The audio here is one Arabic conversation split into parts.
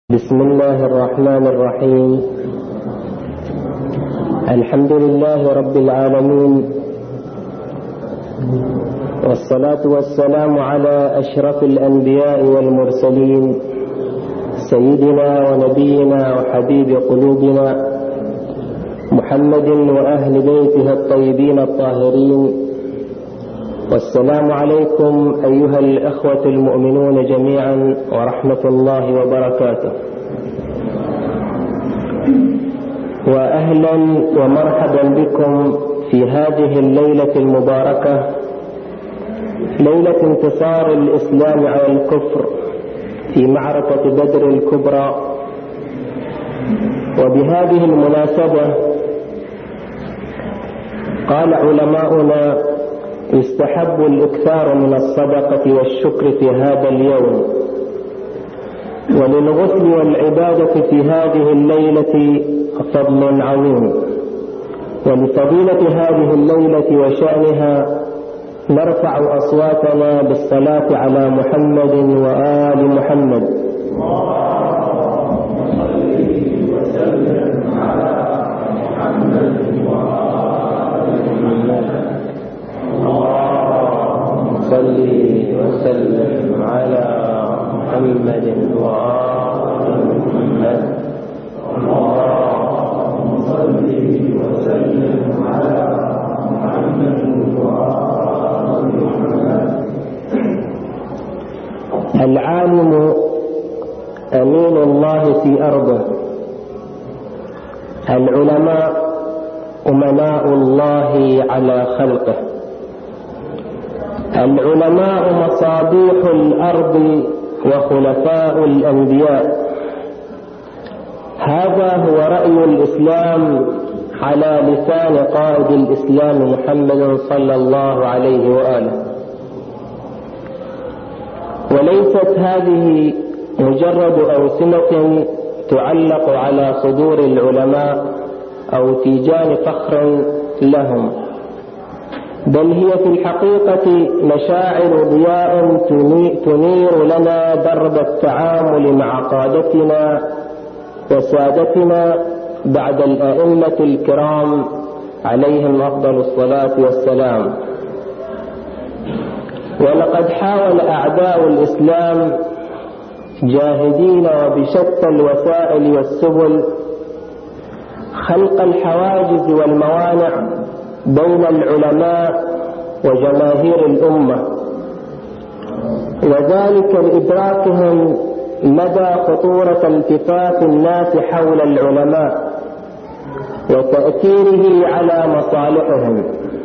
بسم الله الرحمن الرحيم. الحمد لله رب العالمين، والصلاة والسلام على أشرف الأنبياء والمرسلين، سيدنا ونبينا وحبيب قلوبنا محمد وأهل بيته الطيبين الطاهرين. والسلام عليكم أيها الأخوة المؤمنون جميعا ورحمة الله وبركاته، وأهلا ومرحبا بكم في هذه الليلة المباركة، ليلة انتصار الإسلام على الكفر في معركة بدر الكبرى. وبهذه المناسبة قال علماؤنا: يستحب الإكثار من الصدقة والشكر في هذا اليوم، وللغسل والعبادة في هذه الليلة فضل عظيم. ولفضيلة هذه الليلة وشأنها نرفع أصواتنا بالصلاة على محمد وآل محمد. صل وسلم على محمد وآل محمد. اللهم صل وسلم على محمد وآل محمد. العالم أمين الله في أرضه، العلماء أمناء الله على خلقه. العلماء مصابيح الأرض وخلفاء الأنبياء. هذا هو رأي الإسلام على لسان قائد الإسلام محمد صلى الله عليه وآله. وليست هذه مجرد أوسمة تعلق على صدور العلماء أو تيجان فخر لهم، بل هي في الحقيقة مشاعر ضياء تنير لنا درب التعامل مع قادتنا وسادتنا بعد الأئمة الكرام عليهم أفضل الصلاة والسلام. ولقد حاول أعداء الإسلام جاهدين وبشتى الوسائل والسبل خلق الحواجز والموانع بين العلماء وجماهير الأمة، وذلك لإدراكهم مدى خطورة التفات الناس حول العلماء وتأثيره على مصالحهم.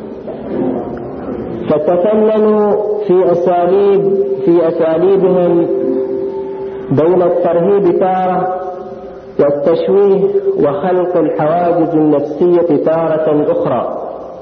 فتفننوا في أساليبهم بين الترهيب تارة والتشويه وخلق الحواجز النفسية تارة أخرى.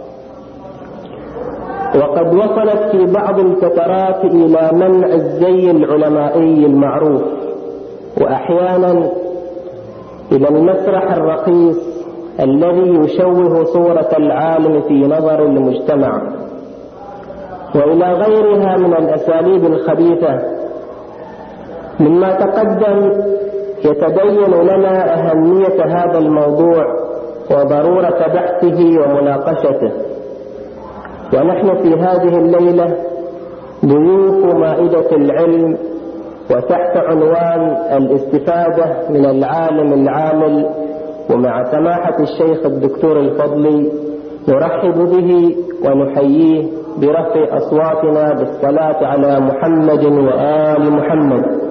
وقد وصلت في بعض الفترات إلى منع الزي العلمائي المعروف، وأحيانا إلى المسرح الرخيص الذي يشوه صورة العالم في نظر المجتمع، وإلى غيرها من الأساليب الخبيثة. مما تقدم يتبين لنا أهمية هذا الموضوع وضرورة بحثه ومناقشته. ونحن في هذه الليلة ضيوف مائدة العلم، وتحت عنوان الاستفادة من العالم العامل، ومع سماحة الشيخ الدكتور الفضلي نرحب به ونحييه برفع أصواتنا بالصلاة على محمد وآل محمد.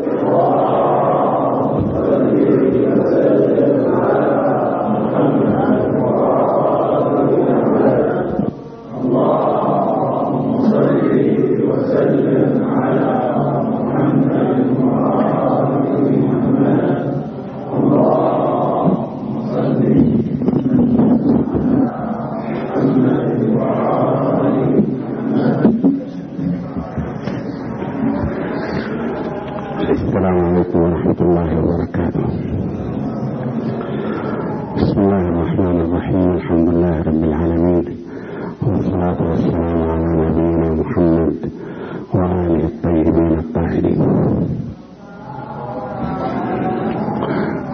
السلام عليكم ورحمة الله وبركاته. بسم الله الرحمن الرحيم. الحمد لله رب العالمين، والصلاة والسلام على نبينا محمد وآله الطيبين الطاهرين.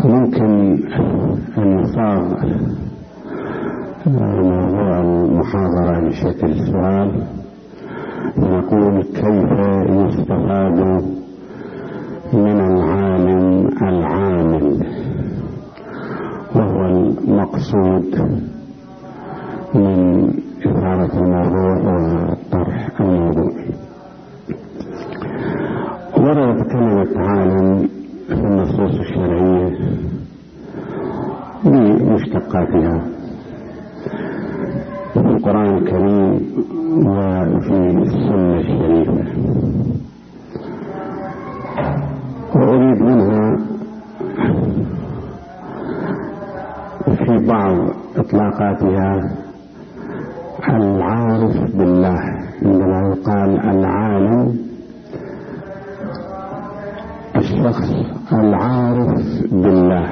ممكن أن يصاغ موضوع المحاضرة بشكل سؤال، نقول: كيف يستفاد من العالم العامل؟ وهو المقصود من إثارة الموضوع وطرح الموضوع. وردت كلمة عالم في النصوص الشرعية بمشتقاتها في القرآن الكريم وفي السنة الشريفة، وأريد منها في بعض إطلاقاتها العارف بالله. عندما يقال العالم الشخص العارف بالله،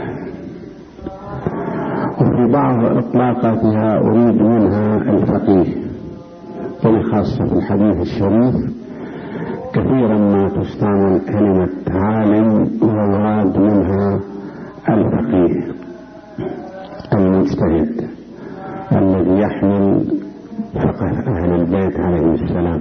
وفي بعض إطلاقاتها أريد منها الفقيه، وبخاصة في الحديث الشريف كثيرا ما تستعمل كلمة عالم ويراد منها الفقيه المجتهد الذي يحمل فقه أهل البيت عليه السلام.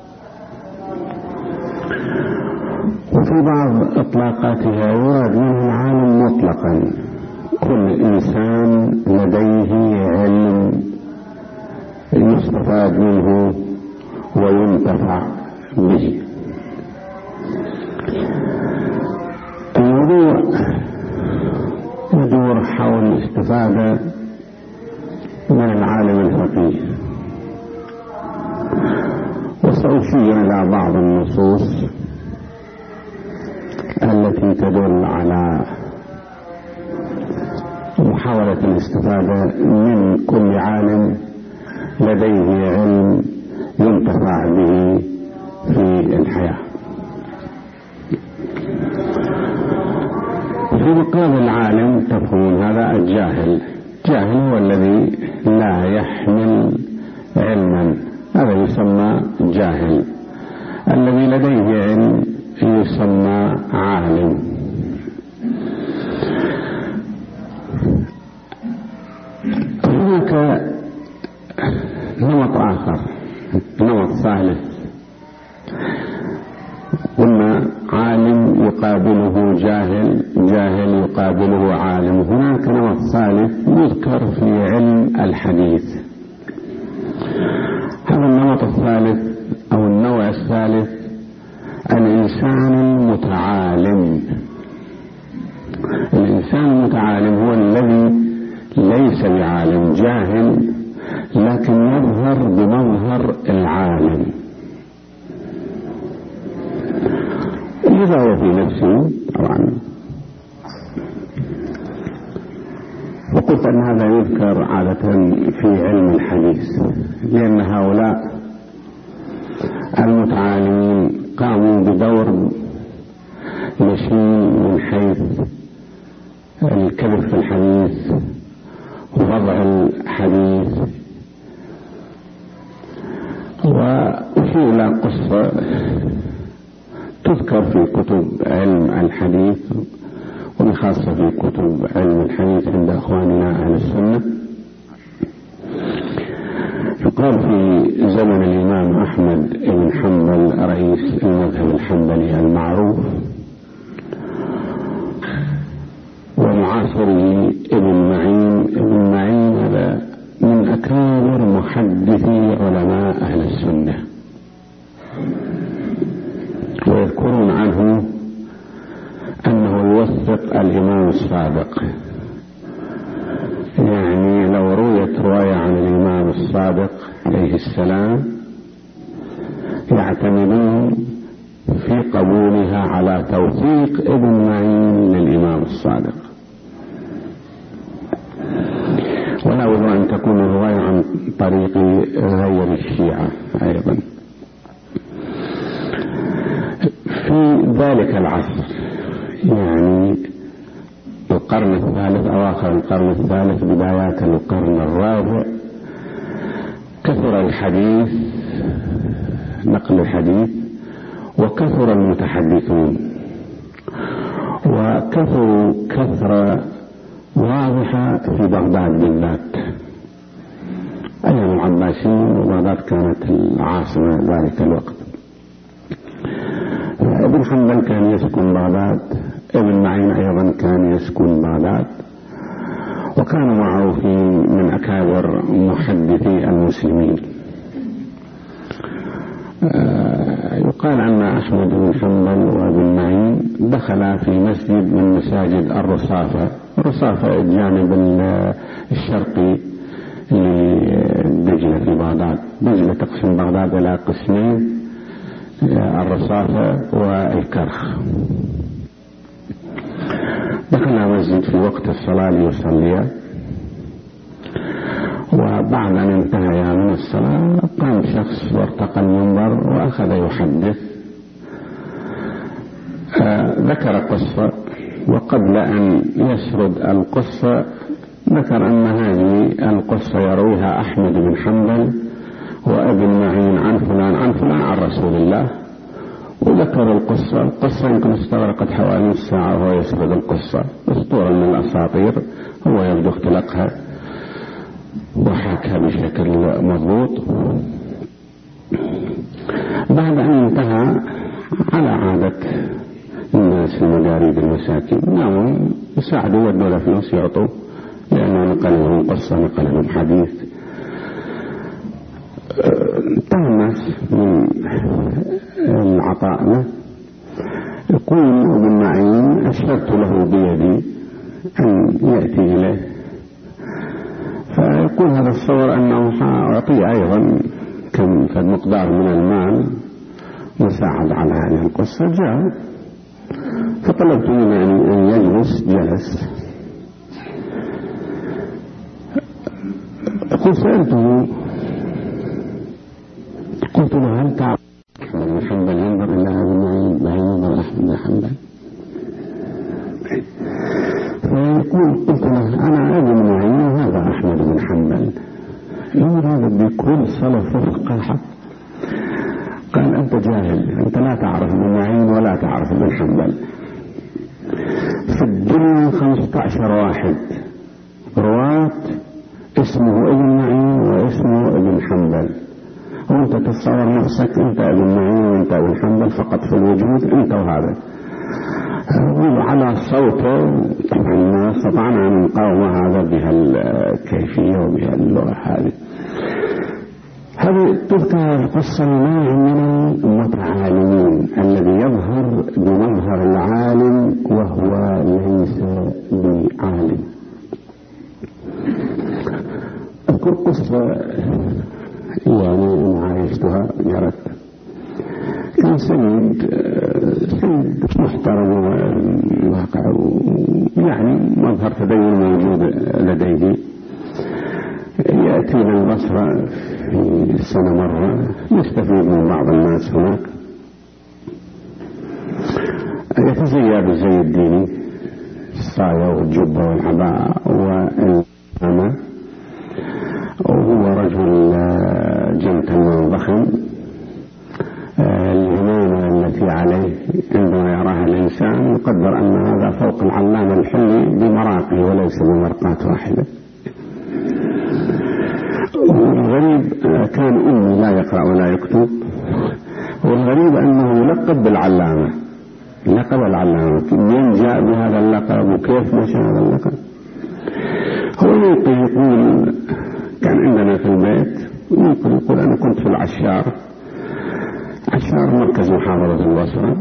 وفي بعض إطلاقاتها يراد منه العالم مطلقا كل إنسان لديه علم يستفاد منه وينتفع به. الموضوع يدور حول الاستفادة من العالم الفقيه، وسأشير إلى بعض النصوص التي تدل على محاولة الاستفادة من كل عالم لديه علم ينتفع به في الحياة. في مقابل العالم تفهمون هذا الجاهل. الجاهل هو الذي لا يحمل علما، هذا يسمى جاهل. الذي لديه علم يسمى عالم. هناك نمط آخر، نمط ثالث، قلنا عالم يقابله جاهل، جاهل يقابله عالم. هناك نمط ثالث يذكر في علم الحديث. هذا النمط الثالث أو النوع الثالث الإنسان المتعالم. الإنسان المتعالم هو الذي ليس بعالم، جاهل لكن يظهر بمظهر العالم، يظهر في نفسه طبعا. وقلت أن هذا يذكر عادة في علم الحديث، لأن هؤلاء المتعالمين قاموا بدور مشين من حيث الكذب في الحديث ووضع الحديث. وفي إلى قصة تذكر في كتب علم الحديث وبخاصة في كتب علم الحديث عند أخواننا أهل السنة. يقال في زمن الإمام أحمد بن حنبل رئيس المذهب الحنبلي المعروف ومعاصره ابن معين هذا من أكابر محدثي علماء أهل السنة، ويذكرون عنه أنه يوثق الإمام الصادق. يعني لو رويت رواية عن الإمام الصادق عليه السلام يعتمدون في قبولها على توثيق ابن معين للإمام الصادق. ولا بد أن تكون الرواية عن طريق غير الشيعة أيضا. في ذلك العصر يعني القرن الثالث، أواخر القرن الثالث بدايات القرن الرابع، كثر الحديث، نقل الحديث، وكثر المتحدثون، وكثروا كثرة واضحة في بغداد بالذات أيام العباسيين، وبغداد كانت العاصمة ذلك الوقت. ابن حنبل كان يسكن بغداد، ابن معين أيضا كان يسكن بغداد، وكان معروفين من أكابر محدثي المسلمين. يقال أن أحمد بن حنبل وابن معين دخل في مسجد من مساجد الرصافة. الرصافة الجانب الشرقي لدجلة في بغداد. دجلة تقسم بغداد إلى قسمين، الرصافة والكرخ. دخل مسجد في وقت الصلاة ليصلي، وبعد أن انتهى من الصلاة قام شخص وارتقى المنبر وأخذ يحدث. ذكر قصة، وقبل أن يسرد القصة ذكر أن هذه القصة يرويها أحمد بن حنبل وابن معين عن فلان عن فلان عن رسول الله، وذكر القصة يمكن استغرقت حوالي ساعة وهو يسرد القصة. أسطورة من الأساطير، هو يبدو اختلقها وحكى بشكل مضبوط. بعد أن انتهى على عادة الناس المجاريد المساكين، نعم يساعدوا ودوا له فلوس يعطوا، لأنه نقل لهم قصة نقل لهم حديث. انتهى الناس من العطاء له. يقول ابن معين أشرت له بيدي أن يأتي إليه، فيقول هذا الصور أنه أعطي أيضا كم مقدار من المال مساعد على هذه القصة. جاء فطلبت منه أن يجلس، جلس. قلت سألته، قلت له هل تعرف أحمد بن حنبل ينظر إلى هذا المعين ما ينظر أحمد بن حنبل؟ فيقول قلت له أنا ابن معين وهذا أحمد بن حنبل، يقول هذا بكل صلف وفقاحة. قال أنت جاهل، أنت لا تعرف ابن معين ولا تعرف ابن حنبل. في الدنيا 15 واحد رواة اسمه ابن معين واسمه ابن حنبل، وانت تتصور نفسك انت ابن معين وانت ابن حنبل فقط في الوجود، انت وهذا. وعلى صوته طبعا ما استطعنا أن نقاوم هذا بهالكيفية وبهاللغة هذه. هذه تذكر القصة نوع من المتعالمين الذي يظهر بمظهر العالم وهو ليس بعالم. أذكر قصة يعني أنا عايشتها جرت. كان سيد محترم واقع، يعني مظهر تدين موجود لديه. يأتي إلى البصرة في السنة مرة، يستفيد من بعض الناس هناك. يتزيى بالزي الديني، الصاية والجبة والعباءة والعمامة، وهو رجل جنتل ضخم. العمامة التي عليه عندما يراها الإنسان يقدر أن هذا فوق العلامة الحلي بمراقي وليس بمرقات واحدة. والغريب كان أمي لا يقرأ ولا يكتب، والغريب أنه يلقب بالعلامة، لقب العلامة. من جاء بهذا اللقب وكيف مشى هذا اللقب؟ هو يقول كان عندنا في البيت، يقول أنا كنت في العشار مركز محافظة البصرة،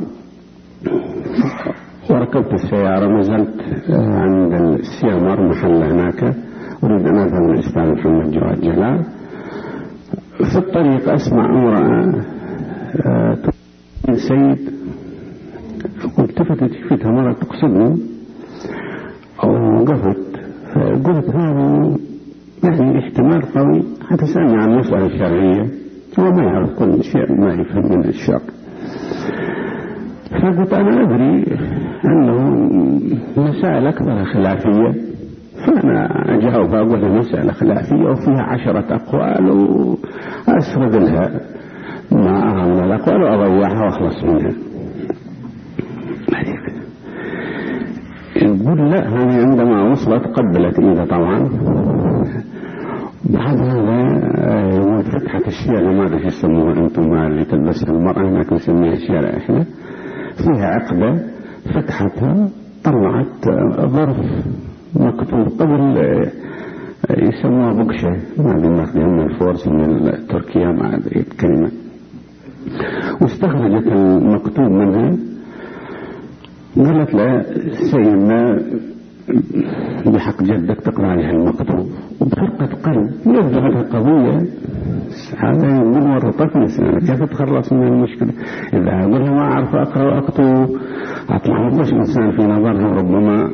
وركبت السيارة نزلت عند السيامر محل هناك، أريد أن أذهب للأستاذ محمد جواد جلال. في الطريق أسمع امرأة سيد، التفتت شفتها مرة تقصدني وقفت، فقلت هذا يعني احتمال قوي حتسألني عن مسألة شرعية، هو ما يعرف كل شيء ما يفهم من الشرع. فقلت أنا أدري أنه مسائل أكثر خلافية، فأنا أجاوب أقول مسألة خلافية وفيها 10 أقوال وأسرد لها ما أهم الأقوال وأضيعها وأخلص منها. يقول لا، هذه عندما وصلت قبلت إيده طبعا. بعد هذا يقول فتحة الشيلة، ما أدري يسموها أنتم اللي تلبسها المرأة، هناك نسميها الشيلة إحنا، فيها عقدة، فتحتها طلعت ظرف مكتوب قبل يسموها بقشة، ما أدري ناخذها من الفورس من تركيا، ما أدري الكلمة، واستخرجت المكتوب منها. قالت له سيدنا بحق جدك تقرأ عليها المكتوب، وبفرقة قلب يبدأ قضية. هذا يقول ورطتني سنة، كيف تخلص من المشكلة؟ إذا أقول له ما أعرف أقرأ وأكتب أطلع مش إنسان في نظرها ربما.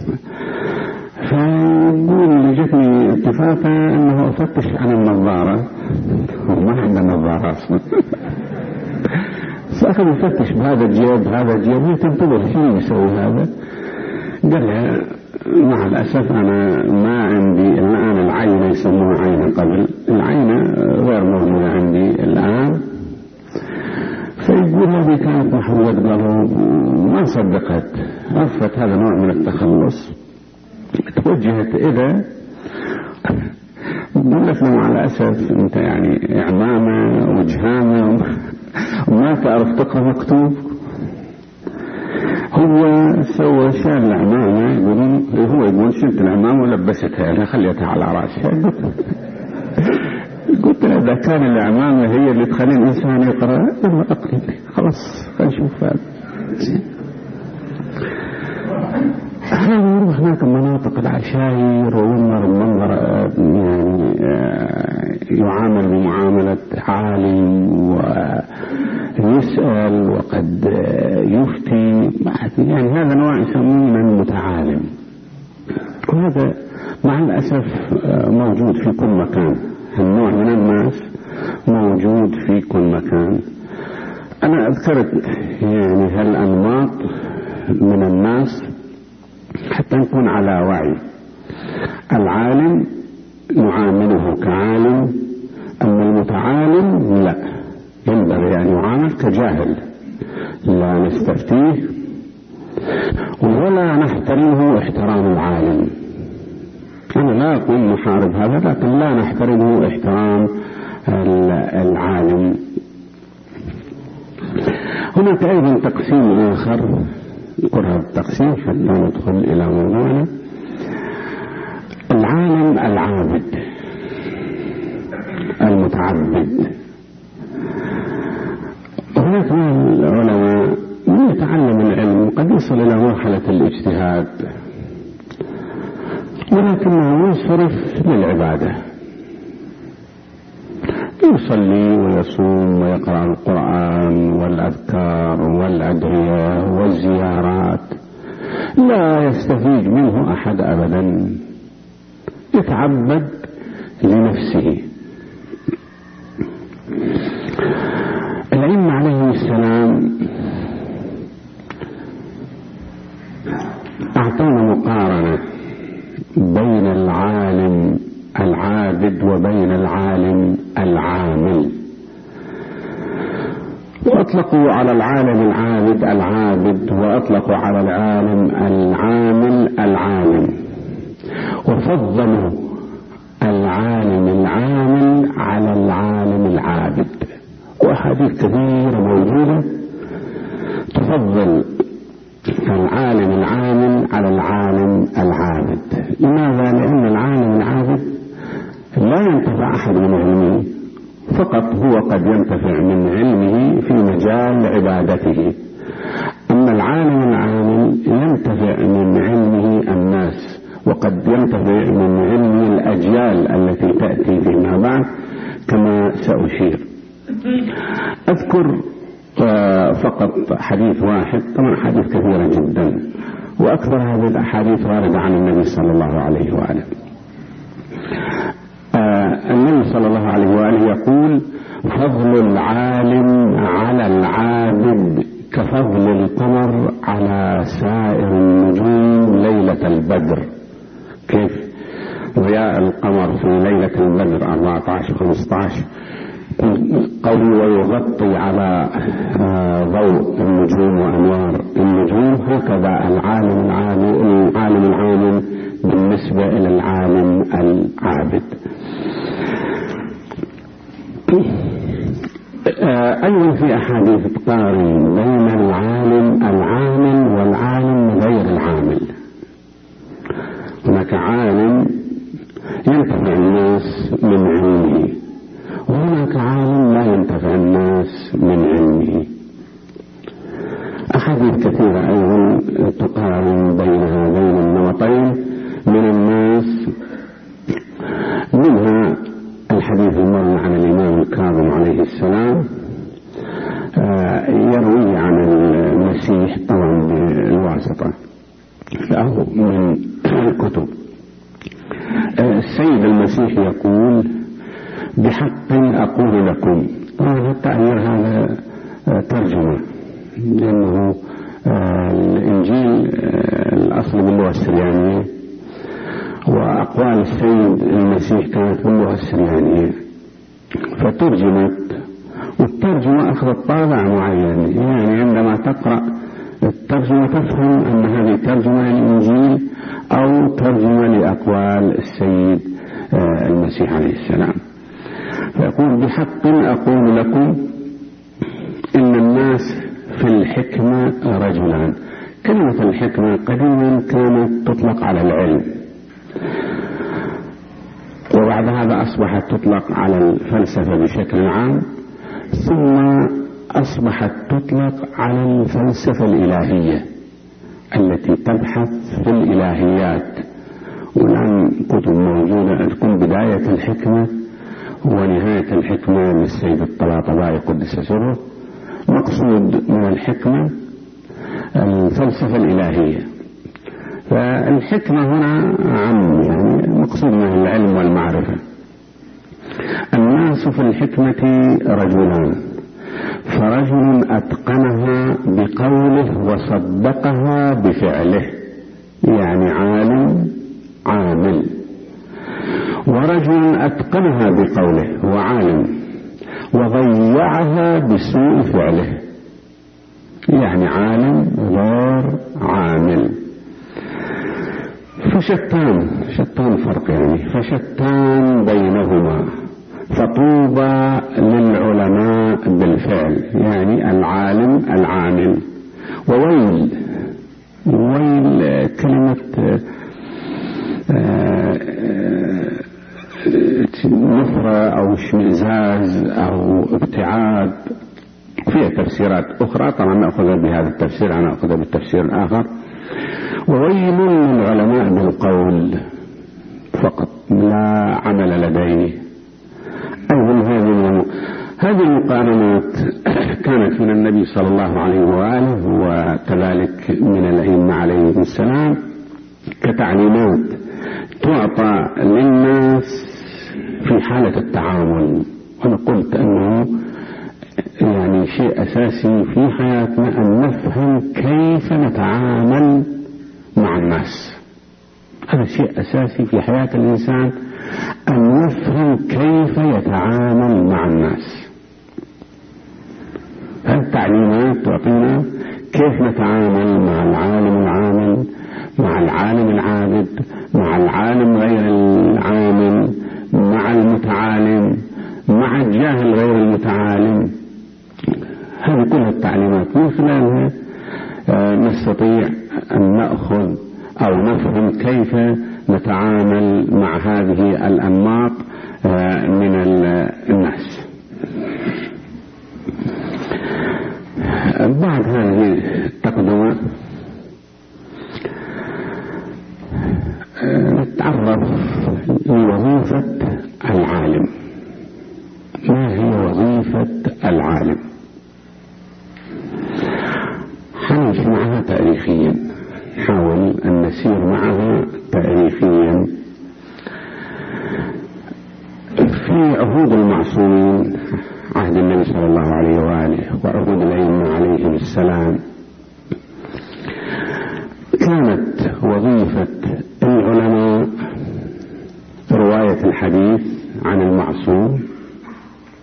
فيقول جتني اتفاقا أنه أفتش عن النظارة، وما عنده نظارة أصلا. فأخذ يفتش بهذا الجيب هذا الجيب، هي تنتظر شو يسوي هذا. قال لها مع الأسف أنا ما عندي الآن العينة، يسموها عينة، قبل العينة غير موجودة عندي الآن. فيقول هذه كانت محمود قالوا ما صدقت، عرفت هذا نوع من التخلص، توجهت إذا قلت له مع الأسف أنت يعني إعمامة وجهامة وما تعرف تقرأ مكتوب. هو سوى شال العمامة، يقول شلت العمامة ولبستها لها، خليتها على رأسها. قلت له إذا كان العمامة هي اللي تخلي الإنسان يقرأ، أقلب خلاص خلينا نشوف هذا. احنا نروح هناك مناطق العشائر وينظر المنظر، يعني يعامل بمعاملة عالم ويسأل وقد يفتي، يعني هذا نوع يسمونه المتعالم، وهذا مع الأسف موجود في كل مكان. النوع من الناس موجود في كل مكان. أنا أذكرت يعني هالأنماط من الناس حتى نكون على وعي. العالم نعامله كعالم، أما المتعالم لا، ينبغي أن يعامل كجاهل، لا نستفتيه ولا نحترمه احترام العالم. أنا لا أقول نحارب هذا، لكن لا نحترمه احترام العالم. هناك أيضا تقسيم آخر، نذكر هذا التقسيم حتى ندخل إلى موضوعنا. العالم العابد المتعبد. هناك من العلماء من يتعلم العلم قد يصل إلى مرحلة الاجتهاد، ولكنه ينصرف للعبادة، يصلي ويصوم ويقرأ القرآن والأذكار والأدعية والزيارات، لا يستفيد منه أحد أبدا، يتعبد لنفسه. الأئمة عليهم السلام أعطونا مقارنة بين العالم العابد وبين العالم العامل، وأطلقوا على العالم العابد العابد، وأطلقوا على العالم العامل العالم، وفضلوا العالم العامل على العالم العابد. وأحاديث كثيرة موجودة تفضل العالم العامل على العالم العابد. لماذا؟ لأن العالم العابد لا ينتفع أحد من علمه، فقط هو قد ينتفع من علمه في مجال عبادته. أما العالم العامل ينتفع من علمه الناس، وقد ينتفع من علم الأجيال التي تأتي فيما بعد كما سأشير. أذكر فقط حديث واحد، طبعا حديث كثيرة جدا، وأكثر هذه الأحاديث واردة عن النبي صلى الله عليه وآله. النبي صلى الله عليه وآله يقول: فضل العالم على العابد كفضل القمر على سائر النجوم ليلة البدر. كيف ضياء القمر في ليلة البدر 14-15 قوي ويغطي على ضوء النجوم وأنوار النجوم هكذا العالم العامل بالنسبة إلى العالم العابد. أيضا في أحاديث تقارن بين العالم العامل والعالم غير العامل. هناك عالم ينتفع الناس من علمه، وهناك عالم لا ينتفع الناس من علمه. أحاديث كثيرة أيضا تقارن بين هذين النمطين من الناس، منها الحديث المروي عن الإمام الكاظم عليه السلام يروي عن المسيح طبعا بالواسطة أو من الكتب. السيد المسيح يقول: بحق أقول لكم. طبعا التأثير هذا ترجمة، لأنه الإنجيل الأصل باللغة السريانية، وأقوال السيد المسيح كانت باللغة السريانية فترجمت، والترجمة أخذت طابع معين. يعني عندما تقرأ الترجمة تفهم أن هذه ترجمة للإنجيل أو ترجمة لأقوال السيد المسيح عليه السلام. فيقول: بحق أقول لكم إن الناس في الحكمة رجلان. كلمة الحكمة قديما كانت تطلق على العلم، وبعد هذا أصبحت تطلق على الفلسفة بشكل عام، ثم أصبحت تطلق على الفلسفة الإلهية التي تبحث في الإلهيات. والآن كتب موجودة تكون بداية الحكمة ونهاية الحكمة للسيد الطباطبائي قدس سره. مقصود من الحكمة الفلسفة الإلهية. فالحكمة هنا عام، يعني مقصود منها العلم والمعرفة. الناس في الحكمة رجلان، فرجل أتقنها بقوله وصدقها بفعله، يعني عالم عامل. ورجل أتقنها بقوله وعالم وضيعها بسوء فعله، يعني عالم غير عامل. فشتان فرق، يعني فشتان بينهما. فطوبى للعلماء بالفعل، يعني العالم العامل. وويل كلمة نفرة أو اشمئزاز أو ابتعاد، فيها تفسيرات أخرى. طبعا نأخذ بهذا التفسير، أنا أخذ بالتفسير الآخر. وويل للعلماء بالقول فقط لا عمل لديه. أيضا هذه المقارنات كانت من النبي صلى الله عليه وآله وكذلك من الأئمة عليهم السلام كتعليمات تعطى للناس في حالة التعامل. وأنا قلت أنه يعني شيء أساسي في حياتنا أن نفهم كيف نتعامل مع الناس. هذا شيء أساسي في حياة الإنسان، أن يفهم كيف يتعامل مع الناس. هذه التعليمات تعطينا كيف نتعامل مع العالم العامل، مع العالم العابد، مع العالم غير العامل، مع المتعالم، مع الجاهل غير المتعالم. هذه كلها التعليمات من خلالها نستطيع أن نأخذ أو نفهم كيف نتعامل مع هذه الأنماط من الناس. بعد هذه التقدمة نتعرف لوظيفة العالم. ما هي وظيفة العالم؟ حنمشي معها تاريخيا، نحاول أن نسير معها تاريخيا. في عهود المعصومين، عهد النبي صلى الله عليه وآله وعهود الأئمة عليهم السلام، كانت وظيفة العلماء رواية الحديث عن المعصوم،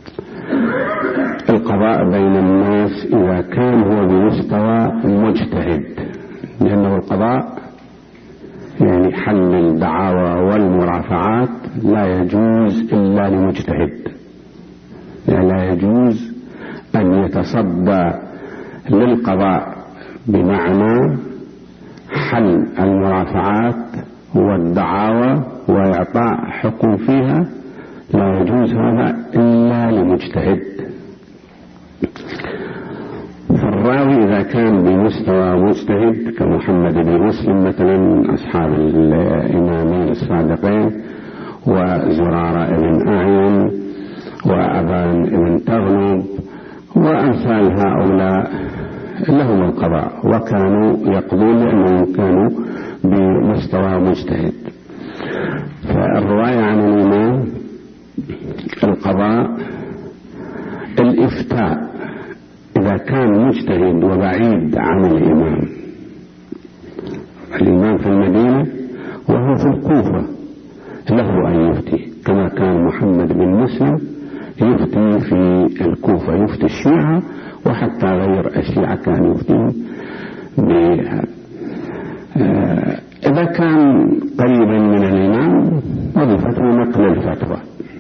القضاء بين الناس إذا كان هو بمستوى مجتهد حل الدعاوى والمرافعات لا يجوز إلا لمجتهد، يعني لا يجوز أن يتصدى للقضاء بمعنى حل المرافعات والدعاوى وإعطاء حكم فيها، لا يجوز هذا إلا لمجتهد. فالراوي إذا كان بمستوى مجتهد كمحمد بن مسلم مثلا، أصحاب الإمامين الصادقين، وزرارة بن أعين، وأبان بن تغلب، وأمثال هؤلاء لهم القضاء وكانوا يقضون لأنهم كانوا بمستوى مجتهد. فالرواية عن الإمام القضاء الإفتاء إذا كان مجتهد وبعيد عن الإمام في المدينة وهو في الكوفة له أن يفتي، كما كان محمد بن مسلم يفتي في الكوفة، يفتي الشيعة وحتى غير الشيعة كان يفتي بها. إذا كان قريبا من الإمام وظيفته نقل الفتوى.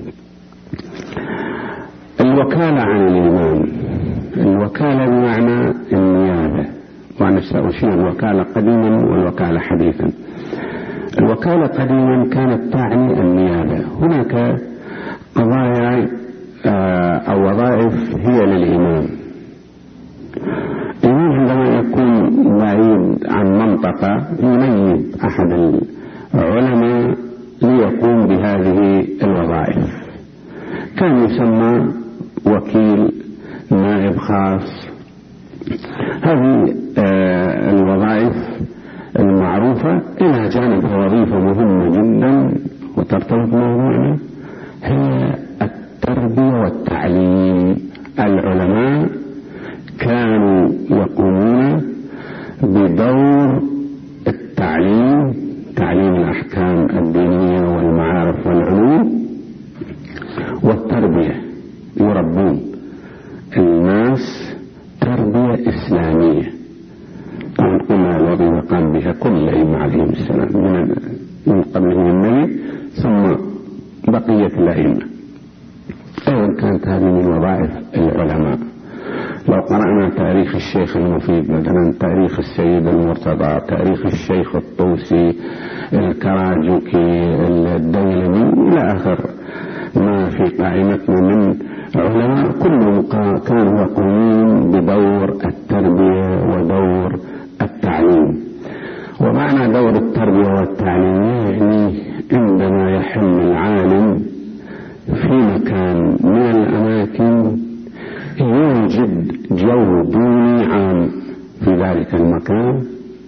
الوكالة عن الإمام، الوكالة بمعنى النيابة، وأنا سأشير الوكالة قديما والوكالة حديثا. الوكالة قديما كانت تعني النيابة، هناك قضايا أو وظائف هي للإمام. الإمام عندما يكون بعيد عن منطقة ينيب أحد العلماء ليقوم بهذه الوظائف، كان يسمى وكيل، نائب خاص. هذه الوظائف المعروفة إلى جانب وظيفة مهمة جدا وترتبط موضوعنا هي التربية والتعليم. العلماء كانوا يقومون بدور التعليم، تعليم الأحكام الدينية والمعارف والعلوم، والتربية، يربون الناس تربية إسلامية. طبعا قلنا الوظيفة قام بها كل الأئمة عليهم السلام من قبلهم النبي ثم بقية الأئمة. أيضا كانت هذه من وظائف العلماء. لو قرأنا تاريخ الشيخ المفيد مثلا، تاريخ السيد المرتضى، تاريخ الشيخ الطوسي، الكراجوكي، الديلمي إلى آخر ما في قائمتنا من علماء، كلهم كانوا يقومون بدور التربية ودور التعليم. ومعنى دور التربية والتعليم يعني عندما يحل العالم في مكان من الأماكن يوجد جو ديني عام في ذلك المكان،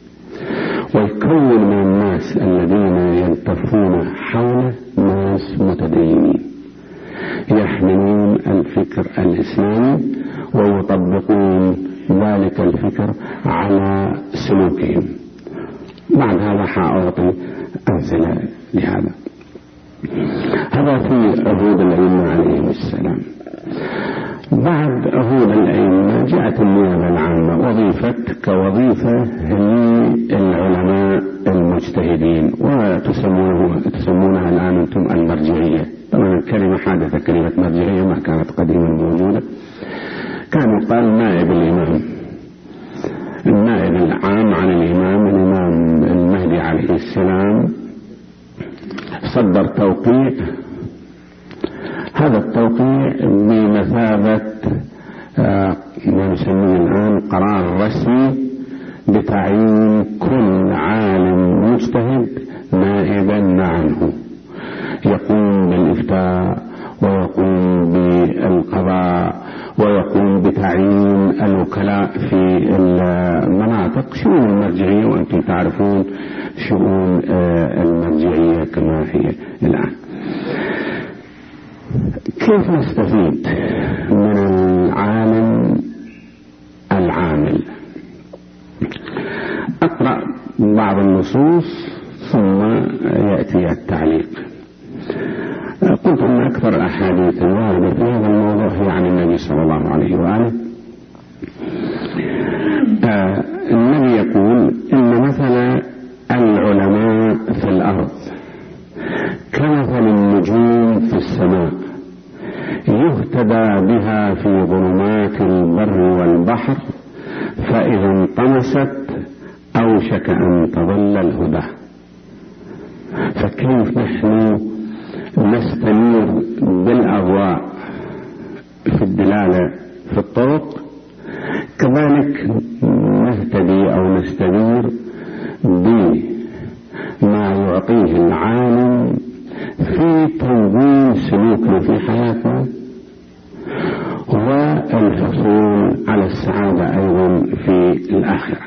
ويكون من الناس الذين يلتفون حوله ناس متدينين يحملون الفكر الإسلامي ويطبقون ذلك الفكر على سلوكهم. بعد هذا حأعطي أمثلة لهذا. هذا في عهود الأئمة عليهم السلام. بعد عهود الأئمة جاءت النيابة العامة، وظيفة كوظيفة للعلماء المجتهدين، وتسمونها الآن أنتم المرجعية. طبعا الكلمة حادثة، كلمة مرجعية ما كانت قديما موجودة. كان يقال نائب الإمام، النائب العام عن الإمام المهدي عليه السلام صدر توقيع، هذا التوقيع بمثابة ما نسميه الآن قرار رسمي بتعيين كل عالم مجتهد نائبا عنه، يقوم بالإفتاء ويقوم بالقضاء ويقوم بتعيين الوكلاء في المناطق، شؤون المرجعية، وأنتم تعرفون شؤون المرجعية كما هي الآن. كيف نستفيد من العالم العامل؟ أقرأ بعض النصوص ثم يأتي التعليق. قلت أن أكثر الأحاديث الواردة في هذا الموضوع هي عن النبي صلى الله عليه وآله. النبي يقول إن مثل العلماء في الأرض الأرض كمثل النجوم في السماء يهتدى بها في ظلمات البر والبحر فإذا انطمست أوشك أن تضل الهدى. فكيف نحن نستنير بالأضواء في الدلالة في الطرق، كذلك نهتدي أو نستنير بما يعطيه العالم في تنظيم سلوكنا في حياتنا والحصول على السعادة أيضا في الآخرة.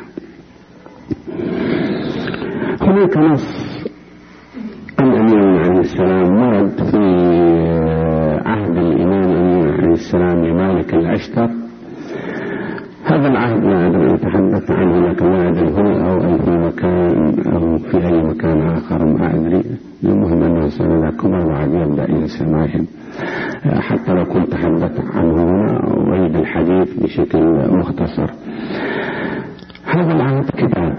هناك نص عن أمين عليه السلام ورد في عهد الإمام أمين عليه السلام لمالك الأشتر. هذا العهد لا أدري أن تحدث عنه، لكن لا أدري هنا أو في مكان أو في أي مكان آخر ما أدري. المهم أنه سنة كبر وعد يبدأ ينسى ما يهم، حتى لو كنت تحدث عنه هنا أريد الحديث بشكل مختصر. هذا العهد كتاب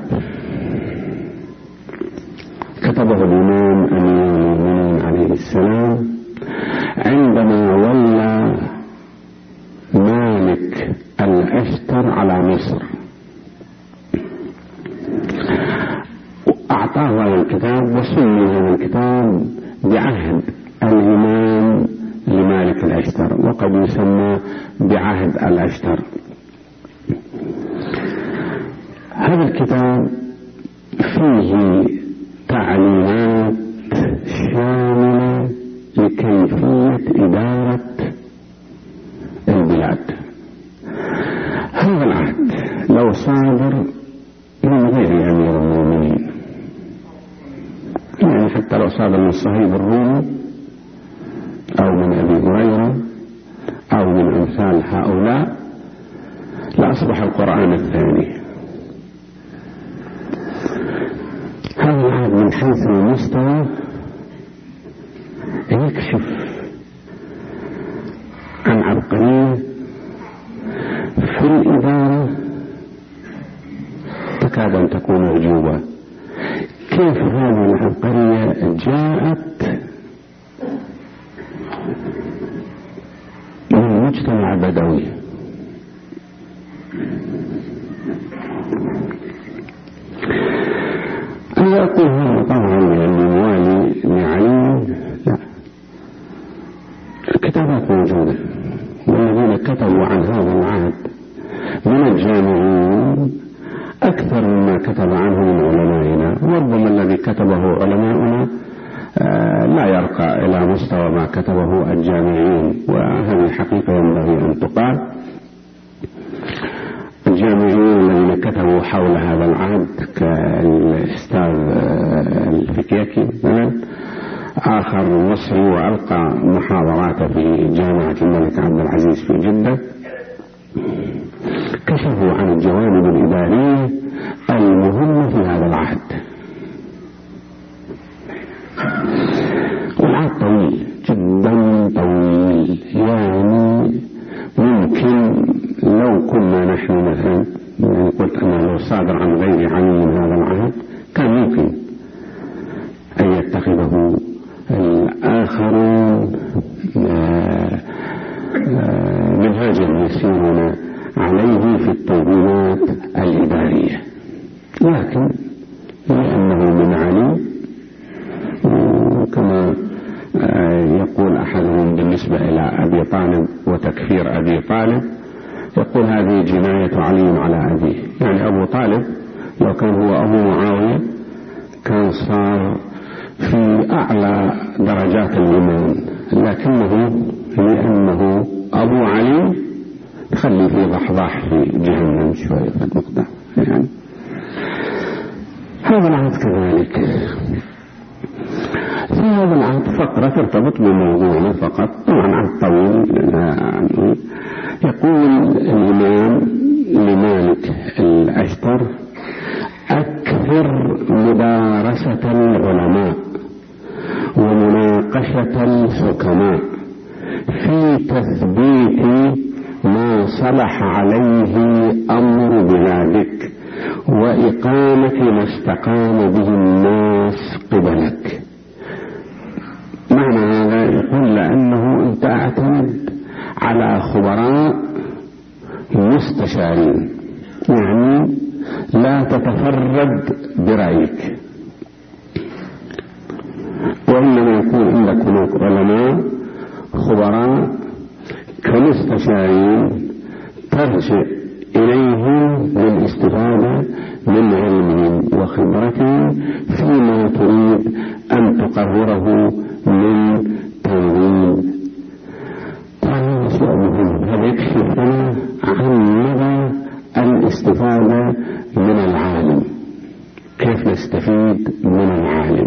كتبه الإمام أمير المؤمنين عليه السلام عندما ولى مالك الأشتر على مصر. أعطاه هذا الكتاب وسمي هذا الكتاب بعهد الإمام لمالك الأشتر، وقد يسمى بعهد الأشتر. هذا الكتاب فيه تعليمات شاملة لكيفية إدارة البلاد. هذا العهد لو صادر من غير أمير المؤمنين، يعني حتى لو صادر من الصهيب الرومي أو من أبي هريرة أو من أمثال هؤلاء لأصبح القرآن الثاني. هذا العهد من حيث المستوى يكشف عن عبقرية في الإدارة تكاد أن تكون أعجوبة. كيف هذه العبقرية جاءت من مجتمع بدوي؟ أنا أقول هذا طبعا لأني موالي لعلي، لا، الكتابات موجودة، والذين كتبوا عن هذا العهد من الجامعين أكثر مما كتب عنه من علمائنا، وربما الذي كتبه علماؤنا لا يرقى إلى مستوى ما كتبه الجامعين، وهذه حقيقة ينبغي أن تقال. الجامعين الذين كتبوا حول هذا العهد كالأستاذ الفكيكي مثلا، آخر مصري وألقى محاضراته في جامعة الملك عبد العزيز في جدة، كشفوا عن الجوانب الإدارية المهمة في هذا العهد. والعهد طويل جدا طويل، يعني ممكن لو كنا نحن مثلا، يعني قلت أنا لو صادر عن غير علي من هذا العهد كان ممكن أن يتخذه الآخرون منهاجا يسيرون عليه في التنظيمات الإدارية، لكن لأنه من علي، وكما يقول أحدهم بالنسبة إلى أبي طالب وتكفير أبي طالب، يقول هذه جناية علي على أبيه. يعني أبو طالب لو كان هو أبو معاوية كان صار في أعلى درجات الإيمان، لكنه لأنه أبو علي خلي في ضحضاح في جهنم شوية في المقدار. يعني هذا العهد كذلك. في هذا العهد فقرة ترتبط بموضوعنا فقط، طبعا عهد طويل. يعني يقول الإمام لمالك الأشتر: أكثر مدارسة العلماء ومناقشة الحكماء في تثبيت ما صلح عليه أمر بلادك وإقامة ما استقام به الناس قبلك. معنى هذا يقول لأنه أنت اعتمد على خبراء مستشارين، يعني لا تتفرد برأيك، وإنما يكون عندك هناك علماء خبراء كمستشارين ترجع إليهم للاستفادة من علمهم وخبرتهم فيما تريد أن تقرره من تنظيم. هذا سؤال مهم، هذا يكشف لنا عن مدى الاستفادة من العالم، كيف نستفيد من العالم.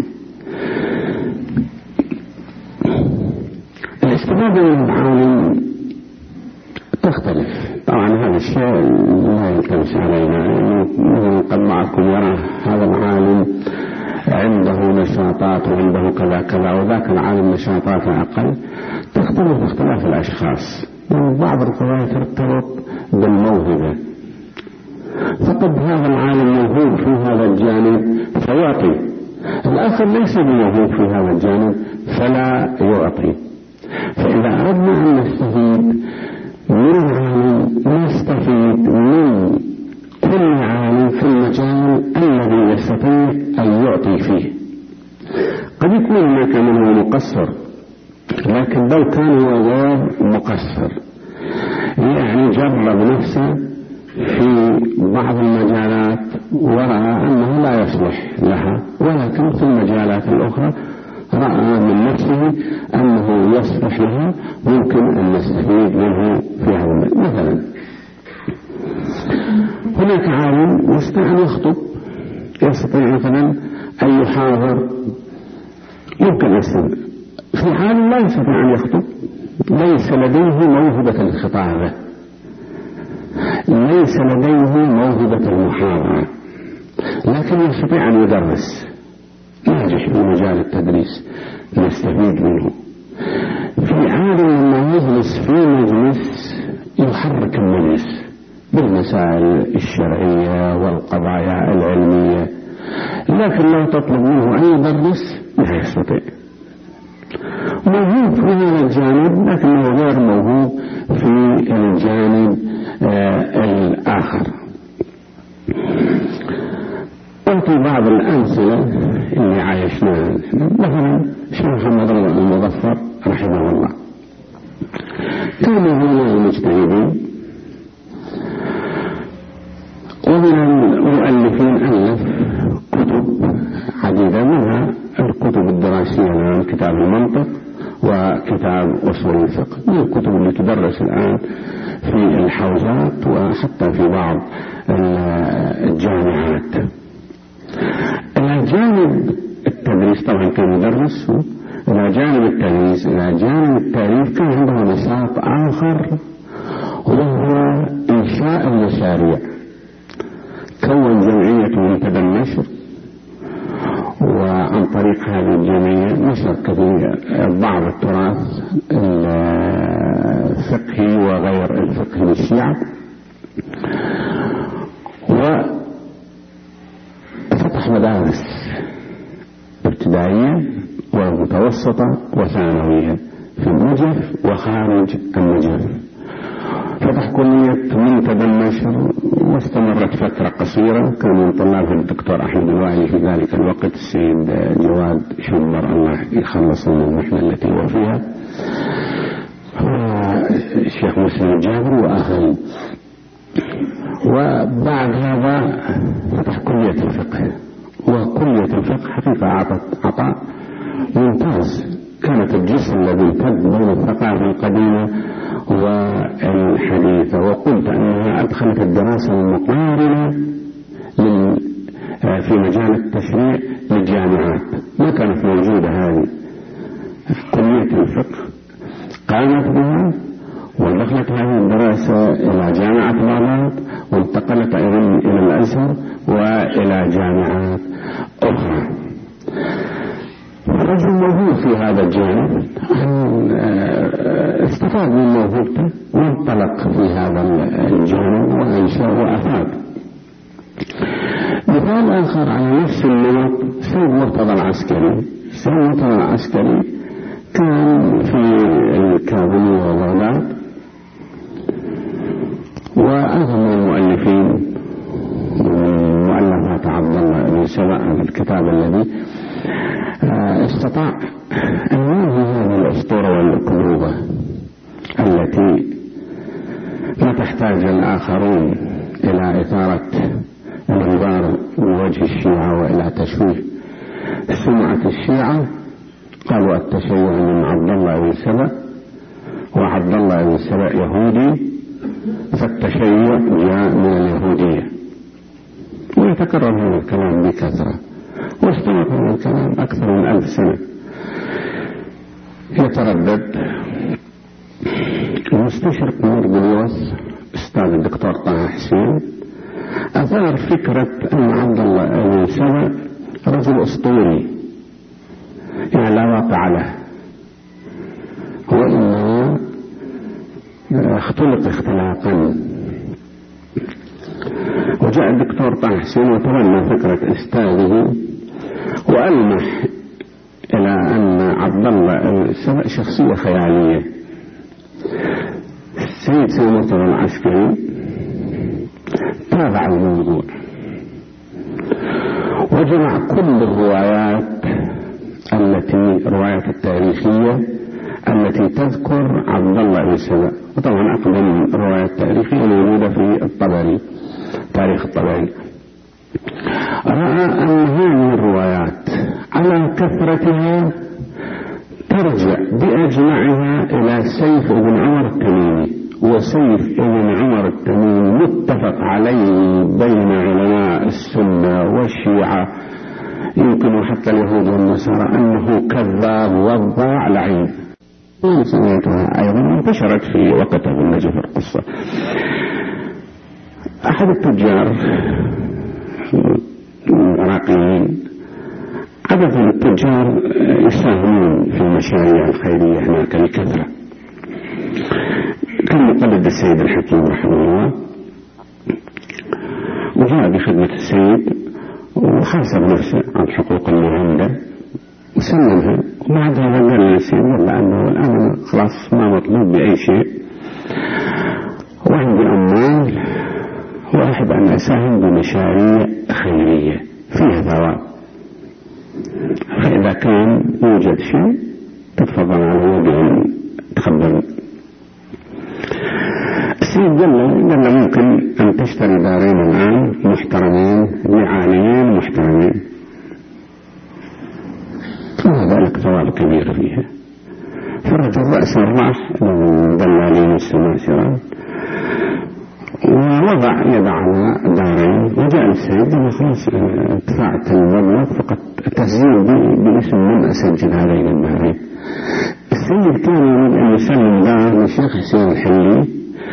الاستفادة من العالم تختلف طبعا، هذا الشيء لا يلتبس علينا، يعني قد بعضكم يرى هذا العالم عنده نشاطات وعنده كذا كذا، وذاك العالم نشاطاته أقل. تختلف باختلاف الأشخاص، يعني بعض القضايا ترتبط بالموهبة، فقد هذا العالم موهوب في هذا الجانب فيعطي، الآخر ليس موهوب في هذا الجانب فلا يعطي. فإذا أردنا أن نستفيد من العالم نستفيد من كل عالم في المجال الذي يستطيع أن يعطي فيه. قد يكون هناك منه مقصر، لكن لو كان هو غير مقصر، يعني جرب نفسه في بعض المجالات ورأى أنه لا يصلح لها، ولكن في المجالات الأخرى رأى من نفسه أنه يصلح لها، ممكن أن نستفيد منه في هذا المجال. مثلا هناك عالم يستطيع أن يخطب، يستطيع مثلا أن يحاضر، يمكن يستطيع. في عالم لا يستطيع أن يخطب، ليس لديه موهبة الخطابة، ليس لديه موهبة المحاضرة، لكن يستطيع أن يدرس، ناجح في مجال التدريس، نستفيد منه. في عالم لما يجلس في مجلس يحرك المجلس بالمسائل الشرعية والقضايا العلمية، لكن لو تطلب منه أن يدرس لا يستطيع. موهوب في هذا الجانب لكنه غير موهوب في الجانب الآخر. أعطي بعض الأمثلة اللي عايشناها. مثلا الشيخ محمد المظفر رحمه الله كان من المجتهدين، ومن المؤلفين ألف كتب عديدة، منها الكتب الدراسية الآن كتاب المنطق وكتاب أصول الفقه، من الكتب اللي تدرس الآن في الحوزات وحتى في بعض الجامعات. إلى جانب التدريس طبعا كان يدرس، إلى جانب التدريس إلى جانب التاريخ كان عنده نشاط آخر، وهو إنشاء المشاريع. كون جمعية منتدى النشر، وعن طريق هذه الجمعية نشر كثير بعض التراث الفقهي وغير الفقهي للشيعة، وفتح مدارس ابتدائية ومتوسطة وثانوية في النجف وخارج النجف. فتح كلية منتدى النشر واستمرت فترة قصيرة، كان من طلابه الدكتور أحمد الوائلي في ذلك الوقت، السيد جواد شمر الله يخلص من المحنة التي هو فيها، الشيخ مسلم الجابري وآخرين. وبعد هذا فتح كلية الفقه، وكلية الفقه حقيقة أعطت عطاء ممتاز، كانت الجسر الذي امتد بين الثقافة القديمة والحديثة، وقلت أنها أدخلت الدراسة المقارنة في مجال التشريع للجامعات، ما كانت موجودة هذه. كلية الفقه قامت بها ودخلت هذه الدراسة إلى جامعة بغداد، وانتقلت أيضا إلى الأزهر وإلى جامعات أخرى. الرجل موهوب في هذا الجانب، استفاد من موهوبته وانطلق في هذا الجانب وأنشأ وأفاد. مثال آخر على نفس النمط سيد مرتضى العسكري. سيد مرتضى العسكري كان في الكاظمية وبغداد، وأيضا من المؤلفين مؤلفات عبد الله بن سبأ، الكتاب الذي استطاع أن ينهي هذه الأسطورة والأكذوبة التي لا تحتاج الآخرون إلى إثارة الانظار بوجه الشيعة وإلى تشويه سمعة الشيعة. قالوا التشيع من عبد الله بن سبأ، وعبد الله بن سبأ يهودي، فالتشيع جاء من اليهودية. ويتكرر هذا الكلام بكثرة، واستمر هذا الكلام أكثر من 1000 سنة يتردد. المستشرق مرقليوس أستاذ الدكتور طه حسين أثار فكرة أن عبد الله بن سبأ رجل أسطوري، يعني لا واقع له، وإنما اختلق اختلاقا. وجاء الدكتور طه حسين وتبنى فكرة أستاذه، وألمح إلى أن عبد الله بن سبأ شخصية خيالية. سيد مرتضى العسكري تابع الموضوع وجمع كل الروايات الروايات التاريخية التي تذكر عبد الله بن سبأ. وطبعا أقدم روايات تاريخية موجودة في الطبري، تاريخ الطبري. رأى أن هذه الروايات على كثرتها ترجع بأجمعها إلى سيف بن عمر التميمي. وسيف بن عمر التميمي متفق عليه بين علماء السنة والشيعة، يمكن حتى اليهود والنصارى، أنه كذاب وضاع لعين. سمعتها أيضا انتشرت في وقتها بالنجف القصة. أحد التجار العراقيين، عدد من التجار يساهمون في المشاريع الخيرية هناك بكثرة، كان يقلد السيد الحكيم رحمه الله، وجاء بخدمة السيد وحاسب نفسه عن حقوق اللي عنده وسلمها. وبعد هذا قال للسيد لأنه الآن خلاص ما مطلوب بأي شيء، وعندي أموال وأحب أن أساهم بمشاريع خيرية فيها ثواب، فإذا كان يوجد شيء تتفضل عليه بأن تخبرني. السيد قال له ممكن أن تشتري دارين الآن محترمين لعاليين محترمين، وذلك ثواب كبير فيها. فرجل رأس الراح دلالين السماسرة ووضع يد على دارين، وجاء السيد وخلاص دفعت المبلغ، فقط تسجيل باسم من أسجل هذين الدارين. السيد كان يريد أن يسلم دار للشيخ حسين الحلي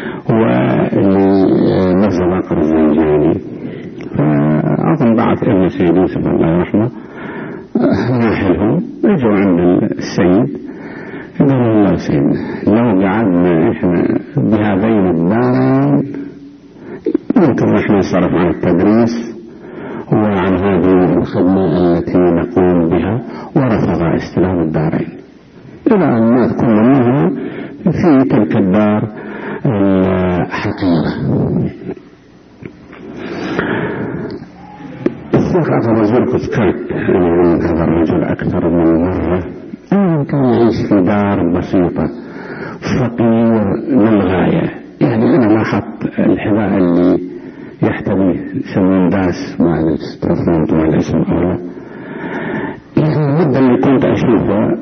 ولمرزا باقر الزنجاني، فأظن بعث ابن سيد يوسف الله يرحمه ناحلهم، رجعوا عند السيد قالوا الله سيدنا لو قعدنا إحنا بهذين الدارين ممكن إحنا نصرف عن التدريس وعن هذه الخدمة التي نقوم بها، ورفض استلام الدارين إلى أن مات كل منها في تلك الدار الحقيرة. الشيخ أبو رجل كذكرت من هذا الرجل أكثر من مرة، كان يعيش في دار بسيطة فقير للغاية. يعني أنا لاحظت الحذاء اللي يحتويه يسمون داس، ما أدري استرفنت مع الاسم أو لا، يعني المدة اللي كنت أشوفها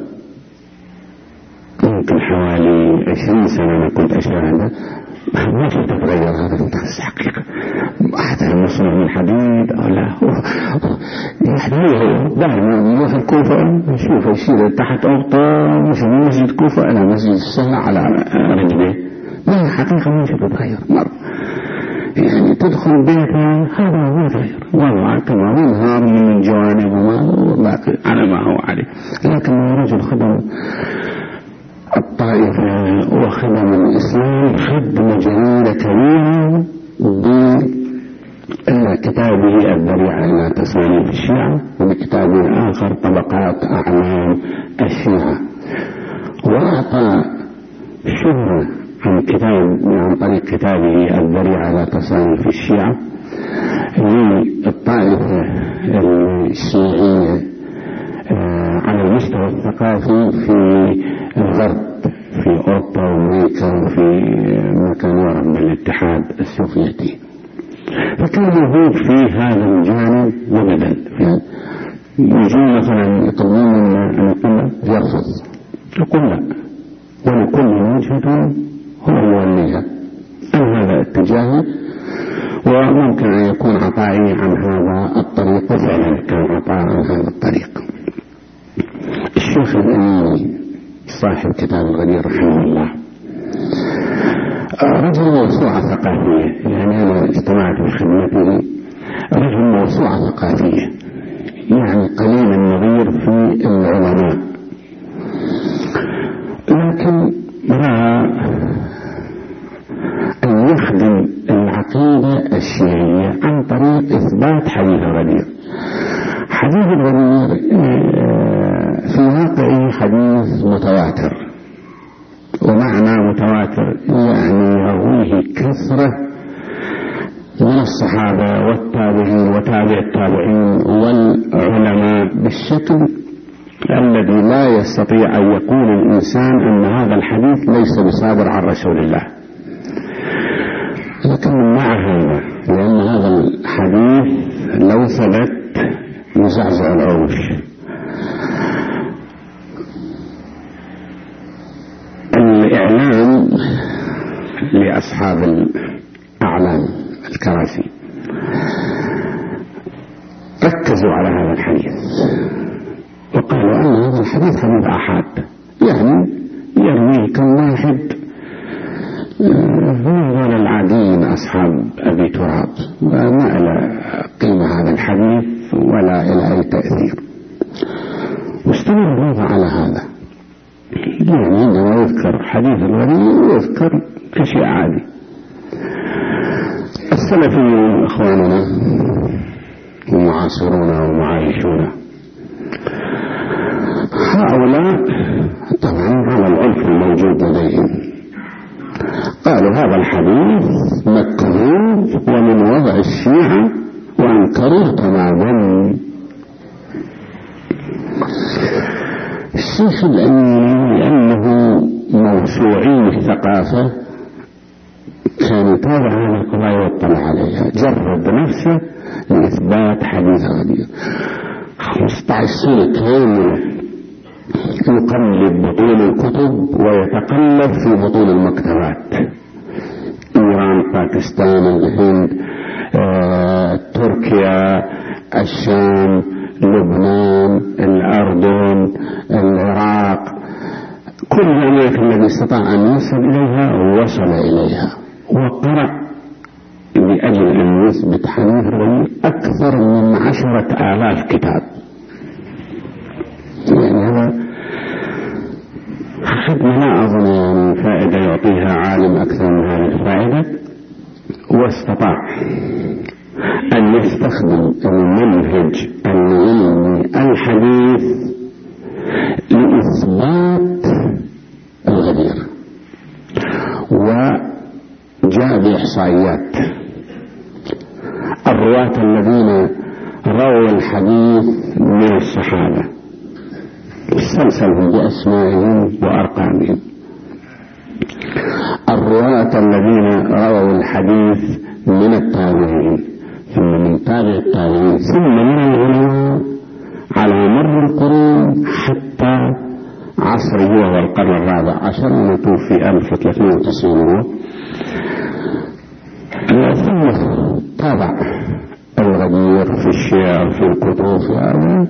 ممكن حوالي 20 سنة أنا كنت أشاهده، ما شفت تغير هذا الداس حقيقة. أحد مصنع من حديد أو لا، يحميه دائما نروح الكوفة نشوف يشيل تحت أوضة، مش من مسجد كوفة إلى مسجد السنة على رجليه، ما حقيقة ما شفت تغير مرة. يعني تدخل بيتها هذا ما تغير والله كما منهار من الجوانب وما على ما هو عليه، لكن رجل خدم الطائفة وخدم الإسلام خدمة جميلة كبيرة كتابه الذريعة إلى تصانيف الشيعة، وبكتاب آخر طبقات أعلام الشيعة. وأعطى شهرة عن طريق كتابه الذريعة إلى تصانيف الشيعة للطائفة الشيعية على المستوى الثقافي في الغرب، في أوروبا وأمريكا وفي ما كان يعرف بالاتحاد السوفيتي. فكان موجود في هذا الجانب وبدل يجي مثلا يطلبون أن نقول يرفض، يقول لا، ولكل وجهة هو يوليها. هذا اتجاهي، وممكن أن يكون عطائي عن هذا الطريق، وفعلا كان عطاء عن هذا الطريق. الشيخ الأميني صاحب كتاب الغدير رحمه الله رجل موسوعة ثقافية، يعني أنا اجتمعت بخدمته، رجل موسوعة ثقافية، يعني قليل النظير في العلماء، لكن رأى أن يخدم العقيدة الشيعية عن طريق إثبات حديث الغدير. حديث الغدير في واقعه حديث متواتر، ومعنى متواتر يعني يرويه كثرة من الصحابة والتابعين وتابع التابعين والعلماء بالشكل الذي لا يستطيع أن يقول الإنسان أن هذا الحديث ليس بصادر عن رسول الله. لكن مع هذا، لأن هذا الحديث لو ثبت يزعزع العروش. الإعلام لأصحاب الأعلام الكراسي ركزوا على هذا الحديث وقالوا أن هذا الحديث حديث آحاد، يعني يرويه كم واحد من العاديين أصحاب أبي تراب، ما إلى قيمة هذا الحديث ولا إلى أي تأثير. واستمر الوضع على هذا، يعني عندما يذكر حديث الغني يذكر كشيء عادي. السلفيون إخواننا ومعاصرون ومعايشون هؤلاء طبعا على العرف الموجود لديهم قالوا هذا الحديث مكذوب ومن وضع الشيعة وأنكروه تماما. الشيخ الأميني لأنه موسوعي الثقافة كان يتابع هذه القضايا ويطلع عليها، جرد نفسه لإثبات حديث غدير. 15 سنة كاملة يقلب بطول الكتب ويتقلب في بطول المكتبات، إيران، باكستان، الهند، تركيا، الشام، لبنان، الأردن، العراق، كل الأماكن التي استطاع أن يصل إليها وصل إليها، وقرأ لأجل أن يثبت حديث الغني أكثر من 10,000 كتاب. يعني هذا خدمة لا أظن يعني فائدة يعطيها عالم أكثر من هذه الفائدة، واستطاع أن يستخدم المنهج العلمي الحديث لإثبات الغدير، وجاء بإحصائيات الرواة الذين رووا الحديث من الصحابة، سلسلهم بأسمائهم وأرقامهم. الرواة الذين رووا الحديث من التابعين، ثم من تابع التابعين، ثم من العلماء على مر القرون حتى عصره وهو القرن الرابع عشر، وتوفي 1390. ثم تابع الغدير في الشعر، في الكتب، في هذا،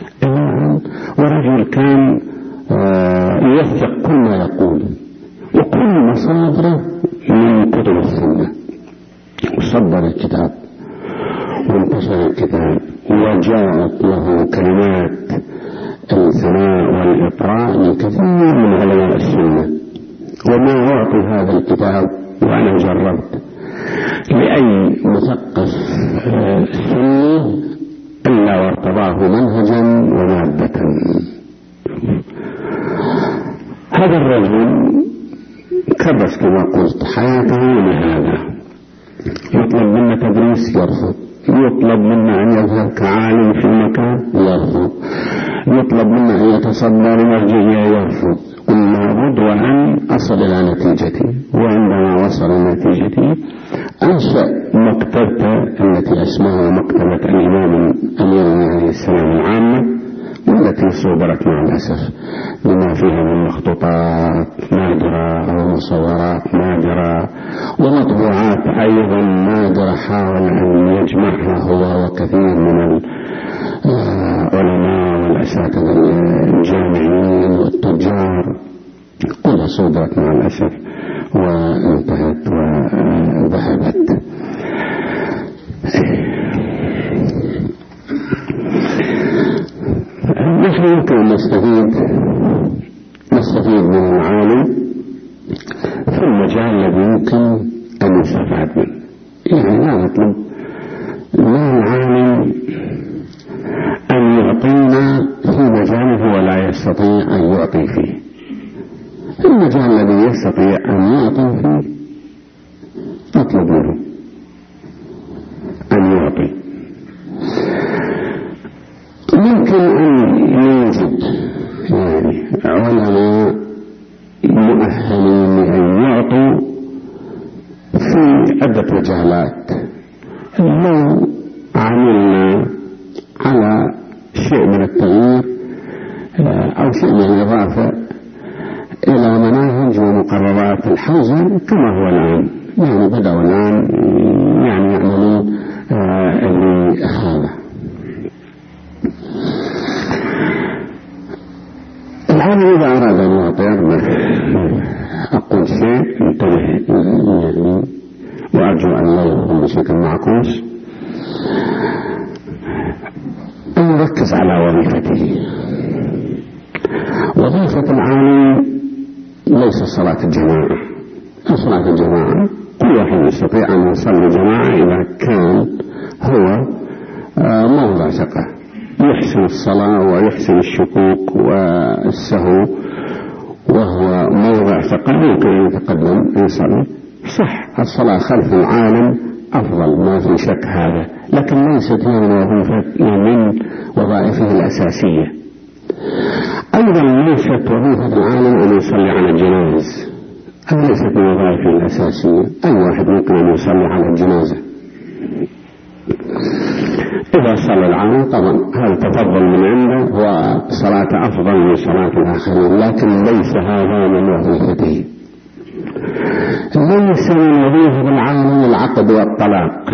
ورجل كان يوثق كل ما يقول، وكل مصادره من كتب السنة، وصدر الكتاب وانتشر الكتاب، وجاءت له كلمات الثناء والإطراء من كثير من علماء السنة. وما أعطي هذا الكتاب وأنا جربت لأي مثقف سني إلا وارتضاه منهجا ومادة. هذا الرجل كرس كما قلت حياته لهذا، يطلب منا تدريس يرفض، يطلب منا أن يظهر كعالم في مكان يرفض، يطلب منا أن يتصدى لمرجعية يرفض. قل لابد وأن أصل إلى نتيجتي. وعندما وصل نتيجتي أنشأ مكتبته التي اسمها مكتبة الإمام اليومي عليه السلام العامة، والتي صدرت مع الأسف بما فيها من مخطوطات نادرة أو مصورات نادرة ومطبوعات أيضا نادرة، حاول أن يجمعها هو وكثير من العلماء والأساتذة الجامعيين والتجار، كلها صدرت مع الأسف وانتهت وذهبت. نحن يمكن نستفيد من العالم في المجال الذي يمكن أن يستفاد منه. يعني لا نطلب لا العالم أن يعطينا في مجال هو لا يستطيع أن يعطي فيه. المجال الذي يستطيع أن يعطي فيه نطلب منه أن يعطي. ممكن أن يوجد يعني علماء مؤهلين لأن يعطوا في عدة مجالات. لو عملنا على شيء من التغيير أو شيء من الإضافة إلى مناهج ومقررات الحوزة كما هو الآن، يعني بدأوا الآن يعني يعملون لهذا. الآن إذا أراد أن يعطي أقول شيء انتبه يعني وأرجو أن لا يكون بشكل معكوس، أن يركز على وظيفته. وظيفة العالم ليس صلاة الجماعة. صلاة الجماعة كل واحد يستطيع أن يصلي جماعة إذا كان هو موضع ثقة، يحسن الصلاة ويحسن الشكوك والسهو وهو موضع ثقة يمكن أن يتقدم يصلي. صح الصلاة خلف العالم أفضل ما في شك هذا، لكن ليست هي من وظائفه الأساسية. أيضا ليست وظيفة العالم أن يصلي على الجنائز، ليست من وظائفه الأساسية. أي واحد ممكن أن يصلي على الجنازة إذا صلى العالم، طبعا هذا تفضل من عنده وصلاة أفضل من صلاة الآخرين، لكن ليس هذا من وظيفته. ليس من وظيفة العالم العقد والطلاق.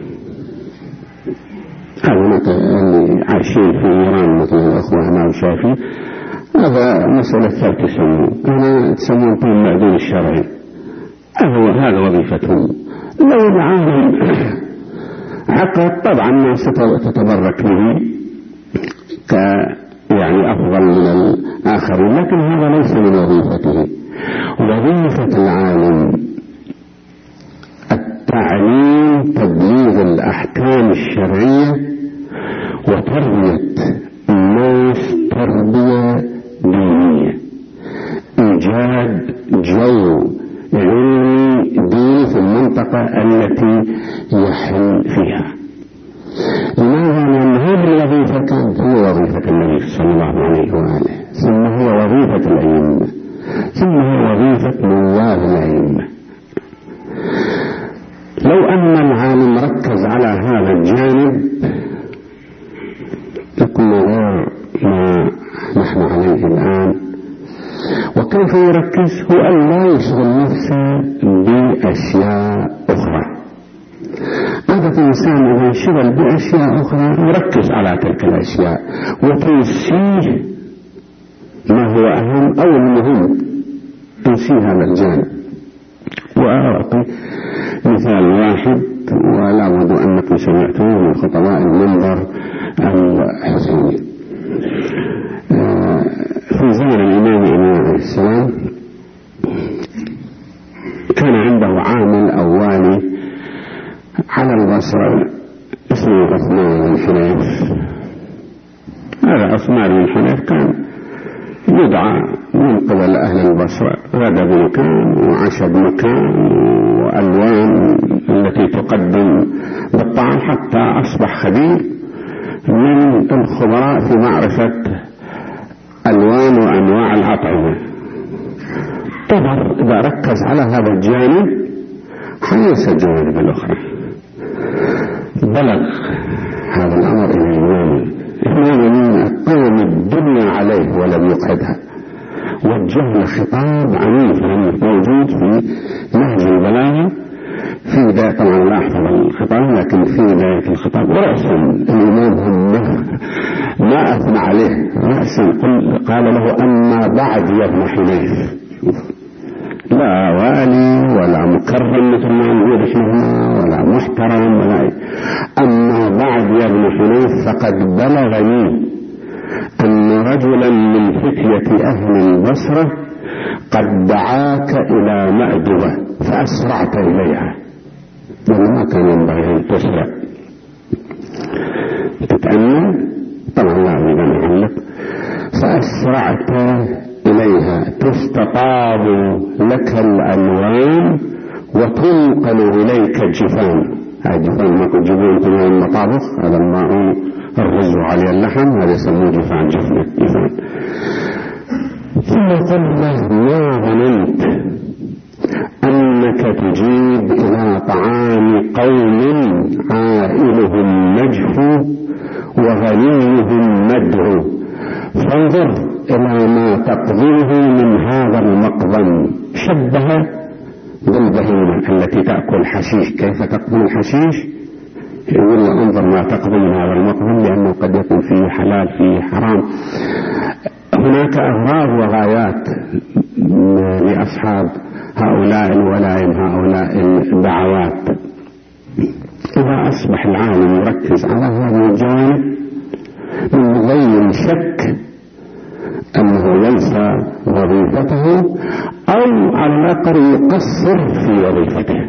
هذا اللي عايشين في إيران مثل الأخوة هنا وشافين، هذا مسألة ثابتة يسمون، هنا تسمون طول المعدون الشرعي، هذا وظيفتهم. لو العالم عقد طبعا الناس تتبرك به يعني أفضل من الآخرين، لكن هذا ليس من وظيفته. وظيفة العالم التعليم، تبليغ الأحكام الشرعية وتربية الناس تربية دينية، إيجاد جو علمي ديني في المنطقة التي يحل فيها. لماذا؟ لأن هذه الوظيفة كانت هي وظيفة النبي صلى الله عليه وآله، ثم هي وظيفة الأئمة، ثم هي وظيفة نواب الأئمة. لو أن العالم ركز على هذا الجانب لكنا غير ما نحن عليه الآن. وكيف يركز؟ هو أن لا يشغل نفسه بأشياء أخرى. هذا الإنسان إذا انشغل بأشياء أخرى يركز على تلك الأشياء وتنسيه ما هو أهم أو المهم، تنسيه هذا الجانب. وأعطي مثال واحد ولا بد أنكم سمعتوه من خطباء المنبر الحسيني. في زمن الإمام عليه السلام كان عنده عامل أو والي يدعى من قبل أهل البصرة، غدا بمكان وعشى بمكان وألوان التي تقدم بالطعام، حتى أصبح خبير من الخبراء في معرفة ألوان وأنواع الأطعمة. طبعا إذا ركز على هذا الجانب حينسى الجوانب الأخرى. بلغ هذا الأمر إلى الإمام قام الدنيا عليه ولم يقعدها، وجه خطاب عنيف موجود في نهج البلاغة في بداية. طبعا لا أحفظ الخطاب، لكن في بداية الخطاب رأسا الإمام هم ما أثنى عليه رأسا، قال له: أما بعد يا ابن حنيف، لا والي ولا مكرم مثل ما نقول احنا ولا محترم ولا، أما بعد يا ابن حنيف فقد بلغني أن رجلا من فتية أهل البصرة قد دعاك إلى مأدبة فأسرعت إليها. ما كان ينبغي أن تسرع، تتأمل. طبعا لا أريد أن أعلق. فأسرعت إليها تستطاب لك الألوان وتنقل إليك الجفان. هذا الجفان ما كنت جبون من المطابخ، هذا الماء الرز عليه اللحم، هذا يسموه جفان. ثم قل له: ما ظننت أنك تجيب إلى طعام قوم عائلهم مجفو وغنيهم مدعو، فانظر إلى ما تقضيه من هذا المقضم. شبه بالبهيمة التي تأكل حشيش، كيف تقضي الحشيش؟ يقول له: انظر ما تقضي من هذا المقضم، لأنه قد يكون فيه حلال فيه حرام. هناك أغراض وغايات لأصحاب هؤلاء الولائم، هؤلاء الدعوات. إذا أصبح العالم يركز على هذه الجوانب من غير شك أنه ينسى وظيفته، أو على الأقل يقصر في وظيفته.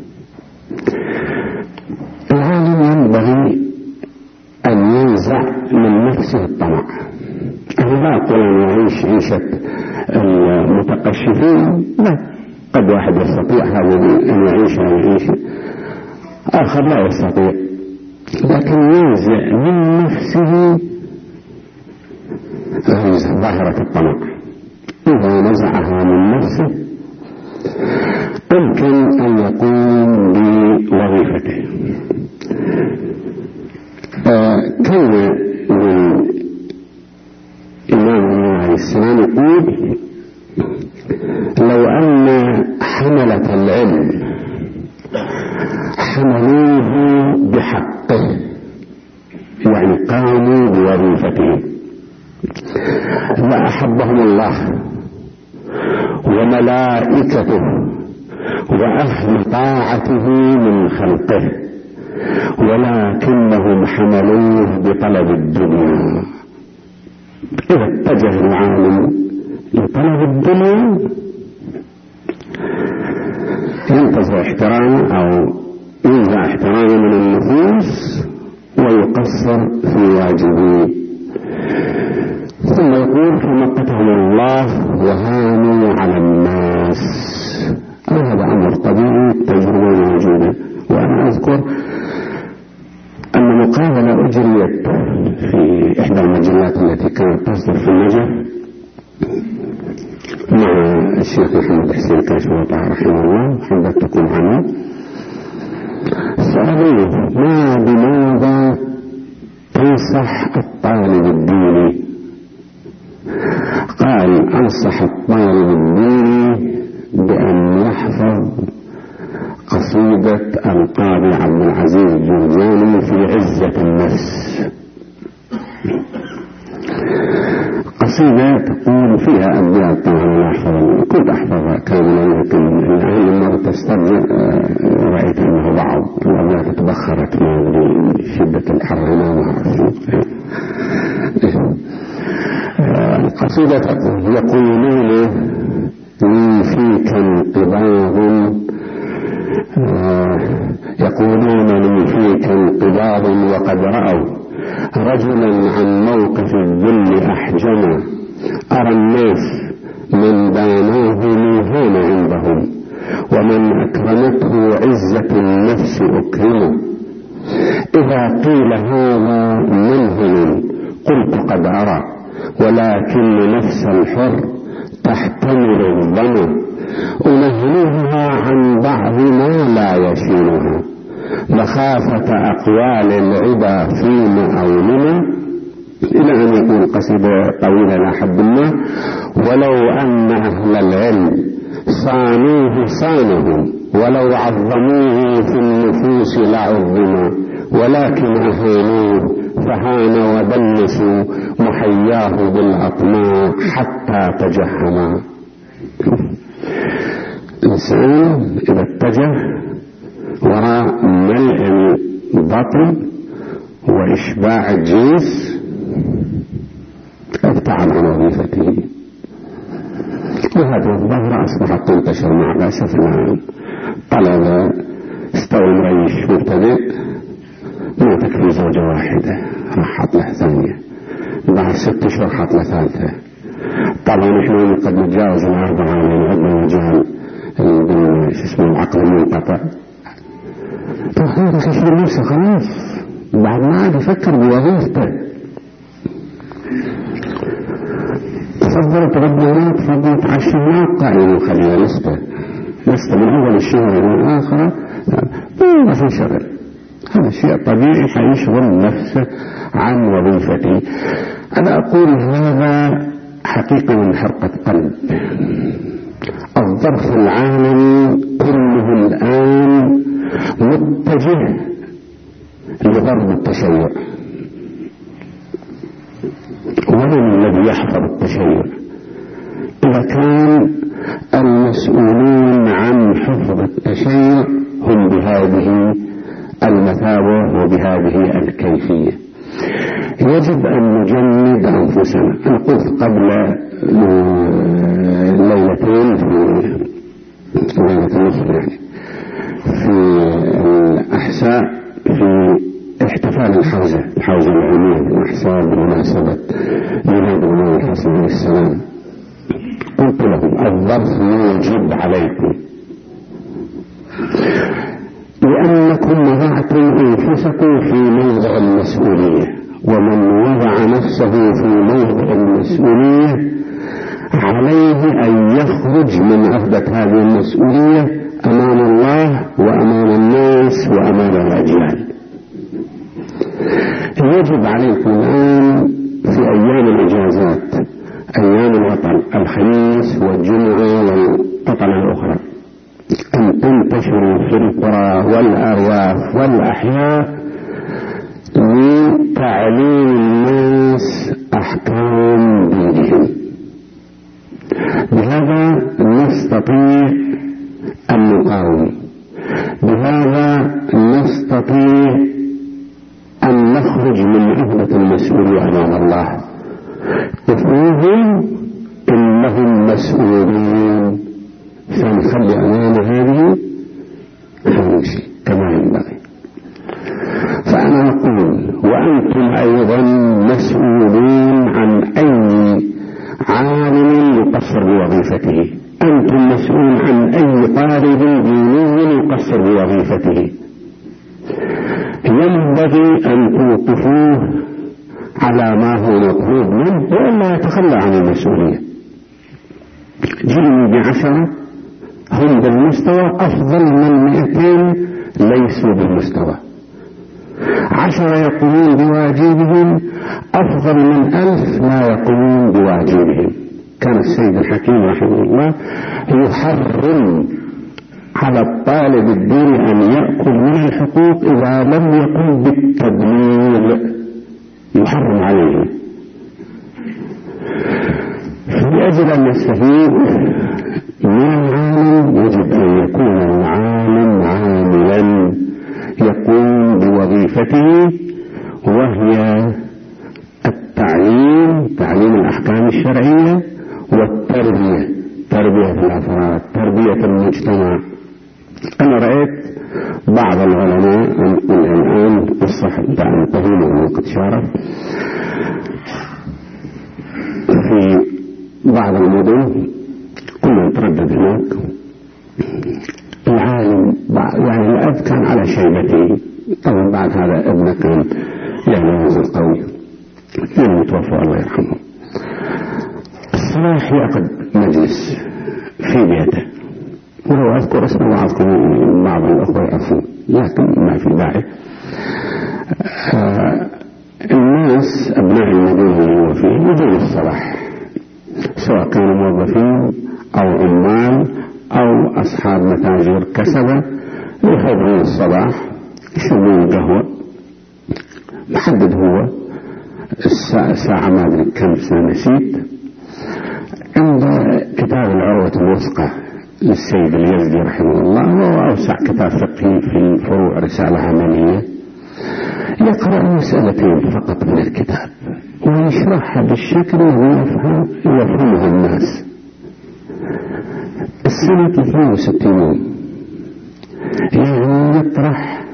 العالم ينبغي أن ينزع من نفسه الطمع. أنا لا أقول أن يعيش عيشة المتقشفين، لا، قد واحد يستطيع هذا أن يعيش آخر لا يستطيع، لكن ينزع من نفسه ظاهرة الطمع. إذا نزعها من نفسه يمكن أن يقوم بوظيفته. كان الإمام عليه السلام يقول: لو أن حملة العلم حملوه بحقه، يعني قاموا بوظيفته، لأحبهم الله وملائكته وأهل طاعته من خلقه، ولكنهم حملوه بطلب الدنيا. إذا اتجه العالم لطلب الدنيا ينتزع احترامه أو ينزع احترامه من النفوس ويقصر في واجبه. ثم يقول: فمقتهم الله وهانوا على الناس. هذا أمر طبيعي، تجربة موجودة. وأنا أذكر أن مقابلة أجريت في إحدى المجلات التي كانت تصدر في النجف مع الشيخ محمد حسين كاشف وطه رحمه الله، حبت تكون عنه. سألوه: بماذا تنصح الطالب الديني؟ قال: أنصح الطالب الديني بأن يحفظ قصيدة القاضي عبد العزيز الجرجاني في عزة النفس. قصيدة تقول فيها أبيات، طبعا كنت أحفظها كاملا، لكن الآن لما تسترجع رأيت أنه بعض الأبيات تبخرت من شدة الحر ما أعرف. القصيدة تقول: يقولون لي فيك انقباض، يقولون لي فيك انقباض، وقد رأوا رجلا عن موقف الذل أحجما، أرى الناس من دانوه ميهان عندهم، ومن أكرمته عزة النفس أكرمه. إذا قيل هذا منهن قلت قد أرى، ولكن نفس الحر تحتمل الظما، أنهنها عن بعض ما لا يشينها، مخافة أقوال العبا في مؤوننا، إلى أن يكون قصيدة طويلة لا حد ما. ولو أن أهل العلم صانوه صانهم، ولو عظموه في النفوس لعظما، ولكن أهانوه فهان ودنسوا محياه بالأطماع حتى تجهما. الإنسان إذا اتجه وراء ملء البطن وإشباع الجنس ابتعد عن وظيفته، وهذه الظاهرة أصبحت تنتشر مع الأسف الآن. طلبة استوى مريش مبتدئ ما تكفي زوجة واحدة، راح حط له ثانية، بعد 6 أشهر حط له ثالثة. طبعا نحن قد نتجاوز 4 لأن عندنا مجال العقل المنقطع. هذا كشف نفسه خلاص، بعد ما عاد يفكر بوظيفته. تفضل تغدى هناك، تفضل تعشى هناك، قائل خلينا نسته من أول الشهر إلى الآخرة ما في شغل. هذا شيء طبيعي حيشغل نفسه عن وظيفته. أنا أقول هذا حقيقة من حرقة قلب. الظرف العالمي كله الآن متجه لضرب التشيع. ومن الذي يحفظ التشيع؟ إذا كان المسؤولون عن حفظ التشيع هم بهذه المثابة وبهذه الكيفية. يجب أن نجند أنفسنا. أنا قلت قبل ليلتين في ليلة النصر يعني في الأحساء في احتفال الحوزة العلمية في الأحساء بمناسبة ميلاد النبي الحسن عليه السلام، قلت لهم الظرف يجب عليكم لأنكم وضعتم أنفسكم في موضع المسؤولية، ومن وضع نفسه في موضع المسؤولية عليه أن يخرج من عهدة هذه المسؤولية أمام الله وأمام الناس وأمام الأجيال. يجب عليكم الآن في أيام الإجازات، أيام الوطن، الخميس والجمعة والوطن الأخرى، أن تنتشروا في القرى والأرياف والأحياء لتعليم الناس أحكام دينهم. بهذا نستطيع أن نقاوم، بهذا نستطيع أن نخرج من عهدة المسؤولية أمام الله. افهمهم إنهم مسؤولين، سنخلي أمام هذه نمشي كما ينبغي. فأنا أقول وأنتم أيضا مسؤولون عن أي عالم يقصر بوظيفته، أنتم مسؤولون عن أي طالب ديني يقصر بوظيفته. ينبغي أن توقفوه على ما هو مطلوب منه وإلا يتخلى عن المسؤولية. جيلي ب10 هم بالمستوى أفضل من 200 ليسوا بالمستوى. 10 يقومون بواجبهم أفضل من 1000 لا يقومون بواجبهم. كان السيد الحكيم رحمه الله يحرم على الطالب الديني أن يأكل من الحقوق إذا لم يقم بالتبليغ، يحرم عليه. لأجل أن نستفيد من العالم يجب أن يكون العالم عاملا يقوم بوظيفته، وهي التعليم، تعليم الأحكام الشرعية، والتربية، تربية الأفراد، تربية المجتمع. أنا رأيت بعض العلماء الآن الصح دعم طويل وقد شارك في بعض المدن كنا نتردد هناك. العالم يعني الأب كان على شيبته، طبعا بعد هذا ابنه كان يعني وزن قوي، كان متوفى الله يرحمه. الصلاح يعقد مجلس في بيته، ولو أذكر اسم بعض الأخوة يعرفون، لكن ما في داعي. الناس أبناء المدينة اللي هو فيه يجون الصلاح، سواء كانوا موظفين أو عمال أو أصحاب متاجر كسبة، يحضرون الصباح يشربون قهوة، محدد هو الساعة ما أدري كم سنة نسيت. عند كتاب العروة الوثقى للسيد اليزدي رحمه الله، وهو أوسع كتاب فقهي في الفروع، رسالة عملية، يقرأ مسألتين فقط من الكتاب ويشرحها بالشكل الذي يفهمها الناس. السنة 62 يوم، يعني يطرح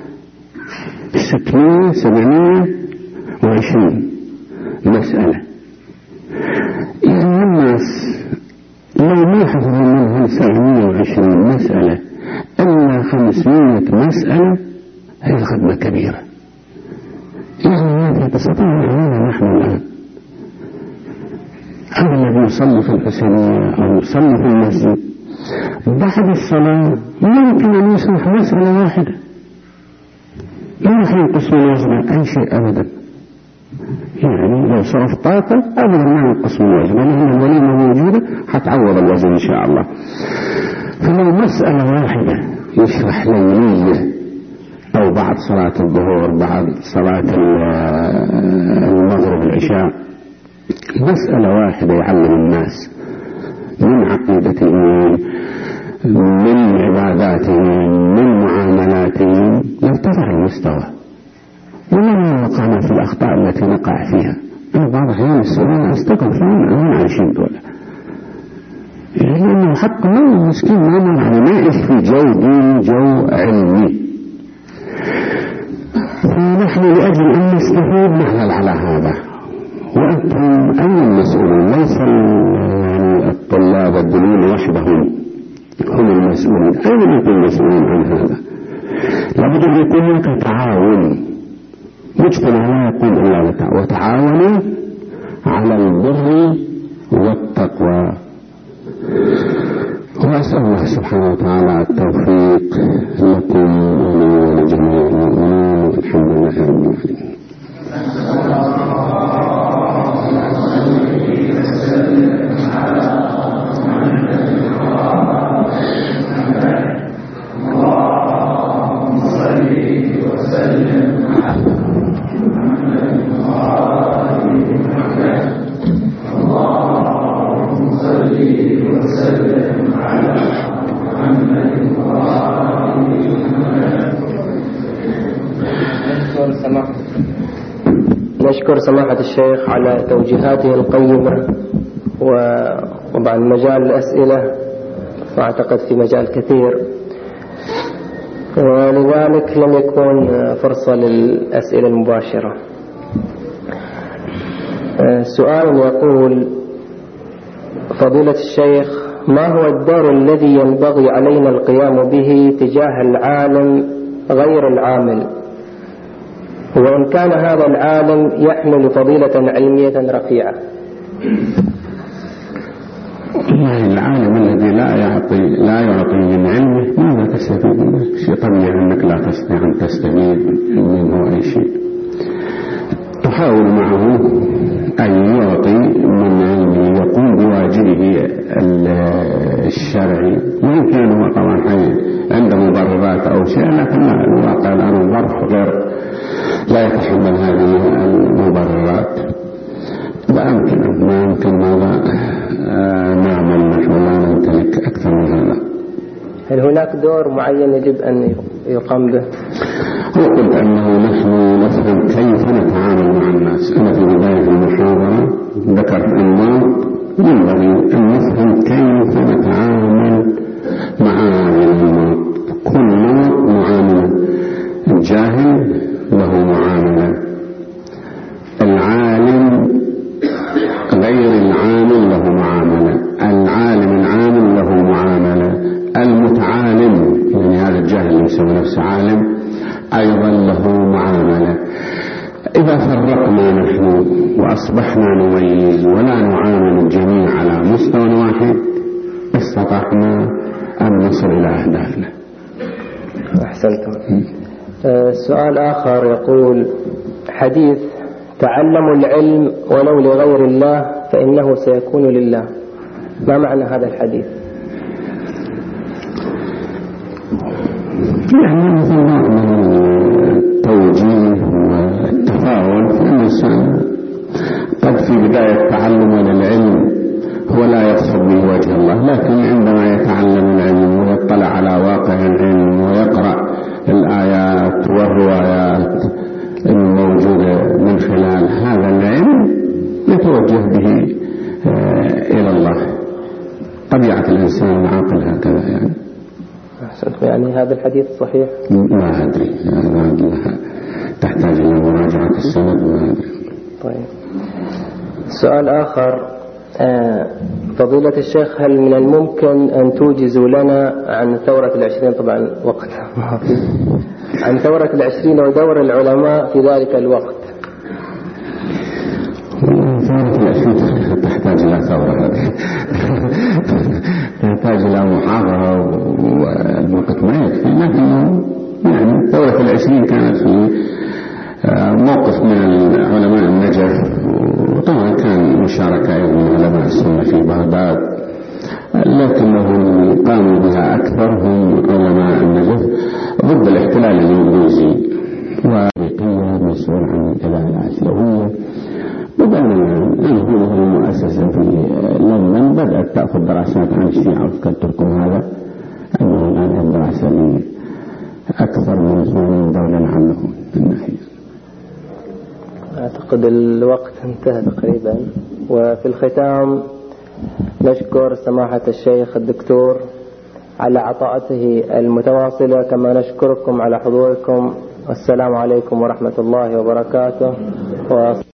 600-720 مسألة. يعني الناس لو ما حفظوا منها 720 مسألة إلا 500 مسألة، هي خدمة كبيرة. يعني تستطيع أن نحن الآن أما الذي يصلي في الحسينية أو يصلي في المسجد بعد الصلاة يمكن أن يصلح مسألة واحدة، لا راح ينقص من وزنه أي شيء أبدا. يعني لو صرف طاقة أبدا ما ينقص من وزنه، لأن الوليمة موجودة حتعوض الوزن إن شاء الله. فلو مسألة واحدة يشرح ليلية أو بعد صلاة الظهر، بعد صلاة المغرب العشاء، مسألة واحدة يعلم الناس من عقيدتهم، من عباداتهم، من معاملاتهم، يرتفع المستوى. ولا وقعنا في الأخطاء التي نقع فيها. أنا بعض الأحيان السؤال أستغرب فهم عايشين دولة، لأنه حق ما المسكين ما نعيش في جو دين، جو علمي. فنحن لأجل أن نستفيد نحن على هذا، وأنتم أي المسؤولين، ليس يعني الطلاب الدينيين وحدهم هم المسؤولين، أين أنتم المسؤولين عن هذا؟ لابد أن يكون هناك تعاون. مجتمع لا يقوم إلا بالتعاون، وتعاونوا على البر والتقوى. وأسأل الله سبحانه وتعالى التوفيق لكم ولجميع المؤمنين، والحمد لله رب العالمين. نشكر سماحة الشيخ على توجيهاته القيمة، وطبعا مجال الأسئلة وأعتقد في مجال كثير، ولذلك لم يكون فرصة للأسئلة المباشرة. سؤال يقول: فضيلة الشيخ، ما هو الدور الذي ينبغي علينا القيام به تجاه العالم غير العامل، وإن كان هذا العالم يحمل فضيلة علمية رفيعة؟ العالم الذي لا يعطي من علمه ماذا تستفيد منه؟ شيء طبيعي أنك لا تستطيع أن تستفيد منه أي شيء. تحاول معه أن يعطي من علمه، يقوم بواجبه الشرعي، وإن كان هو طبعا عنده مبررات أو شيء، لكن الواقع الآن الظرف غير لا يتحمل هذه المبررات. لا يمكن ما يمكن ماذا نعمل نحن لا نمتلك أكثر من هذا. هل هناك دور معين يجب أن يقام به؟ وقلت أنه نحن نفهم كيف نتعامل مع الناس. أنا في بداية المحاضرة ذكرت أنه ينبغي أن نفهم كيف نتعامل مع هذه الأمور. كل معاملة، الجاهل له معاملة، العالم غير العامل له معاملة، أيضا له معاملة. إذا فرقنا نحن وأصبحنا نميز ولا نعامل الجميع على مستوى واحد استطعنا أن نصل إلى أهدافنا. أحسنتم. سؤال آخر يقول: حديث تعلموا العلم ولو لغير الله فإنه سيكون لله، ما معنى هذا الحديث؟ يعني مثل نوع من التوجيه والتفاؤل، فإن الإنسان قد في بداية تعلم العلم هو لا يقصد به وجه الله، لكن عندما يتعلم العلم ويطلع على واقع العلم ويقرأ الآيات والروايات الموجودة من خلال هذا العلم يتوجه به إلى الله. طبيعة الإنسان العاقل هكذا يعني. يعني هذا الحديث صحيح؟ ما أدري، تحتاج إلى مراجعة السند، ما أدري. طيب، سؤال آخر: فضيلة الشيخ، هل من الممكن أن توجزوا لنا عن ثورة العشرين، طبعا وقت ما في، عن ثورة العشرين ودور العلماء في ذلك الوقت؟ ثورة العشرين تحتاج إلى ثورة، تحتاج إلى محاضرة والوقت ما يكفي، لكن يعني ثورة العشرين كانت في موقف من علماء النجف، وطبعا كان مشاركة أيضا من علماء السنة في بغداد، لكنهم قاموا بها أكثر هم علماء النجف ضد الاحتلال الإنجليزي، وأمريكية مسؤول عن الإدارة العسكرية. بدأنا ننهض المؤسسة في لندن، بدأت تأخذ دراسات عن الشيعة، وذكرت لكم هذا أنه الآن الدراسة لأكثر من 80 دولة عنهم من ناحية. أعتقد الوقت انتهى تقريبا، وفي الختام نشكر سماحة الشيخ الدكتور على عطاءته المتواصلة، كما نشكركم على حضوركم. والسلام عليكم ورحمة الله وبركاته.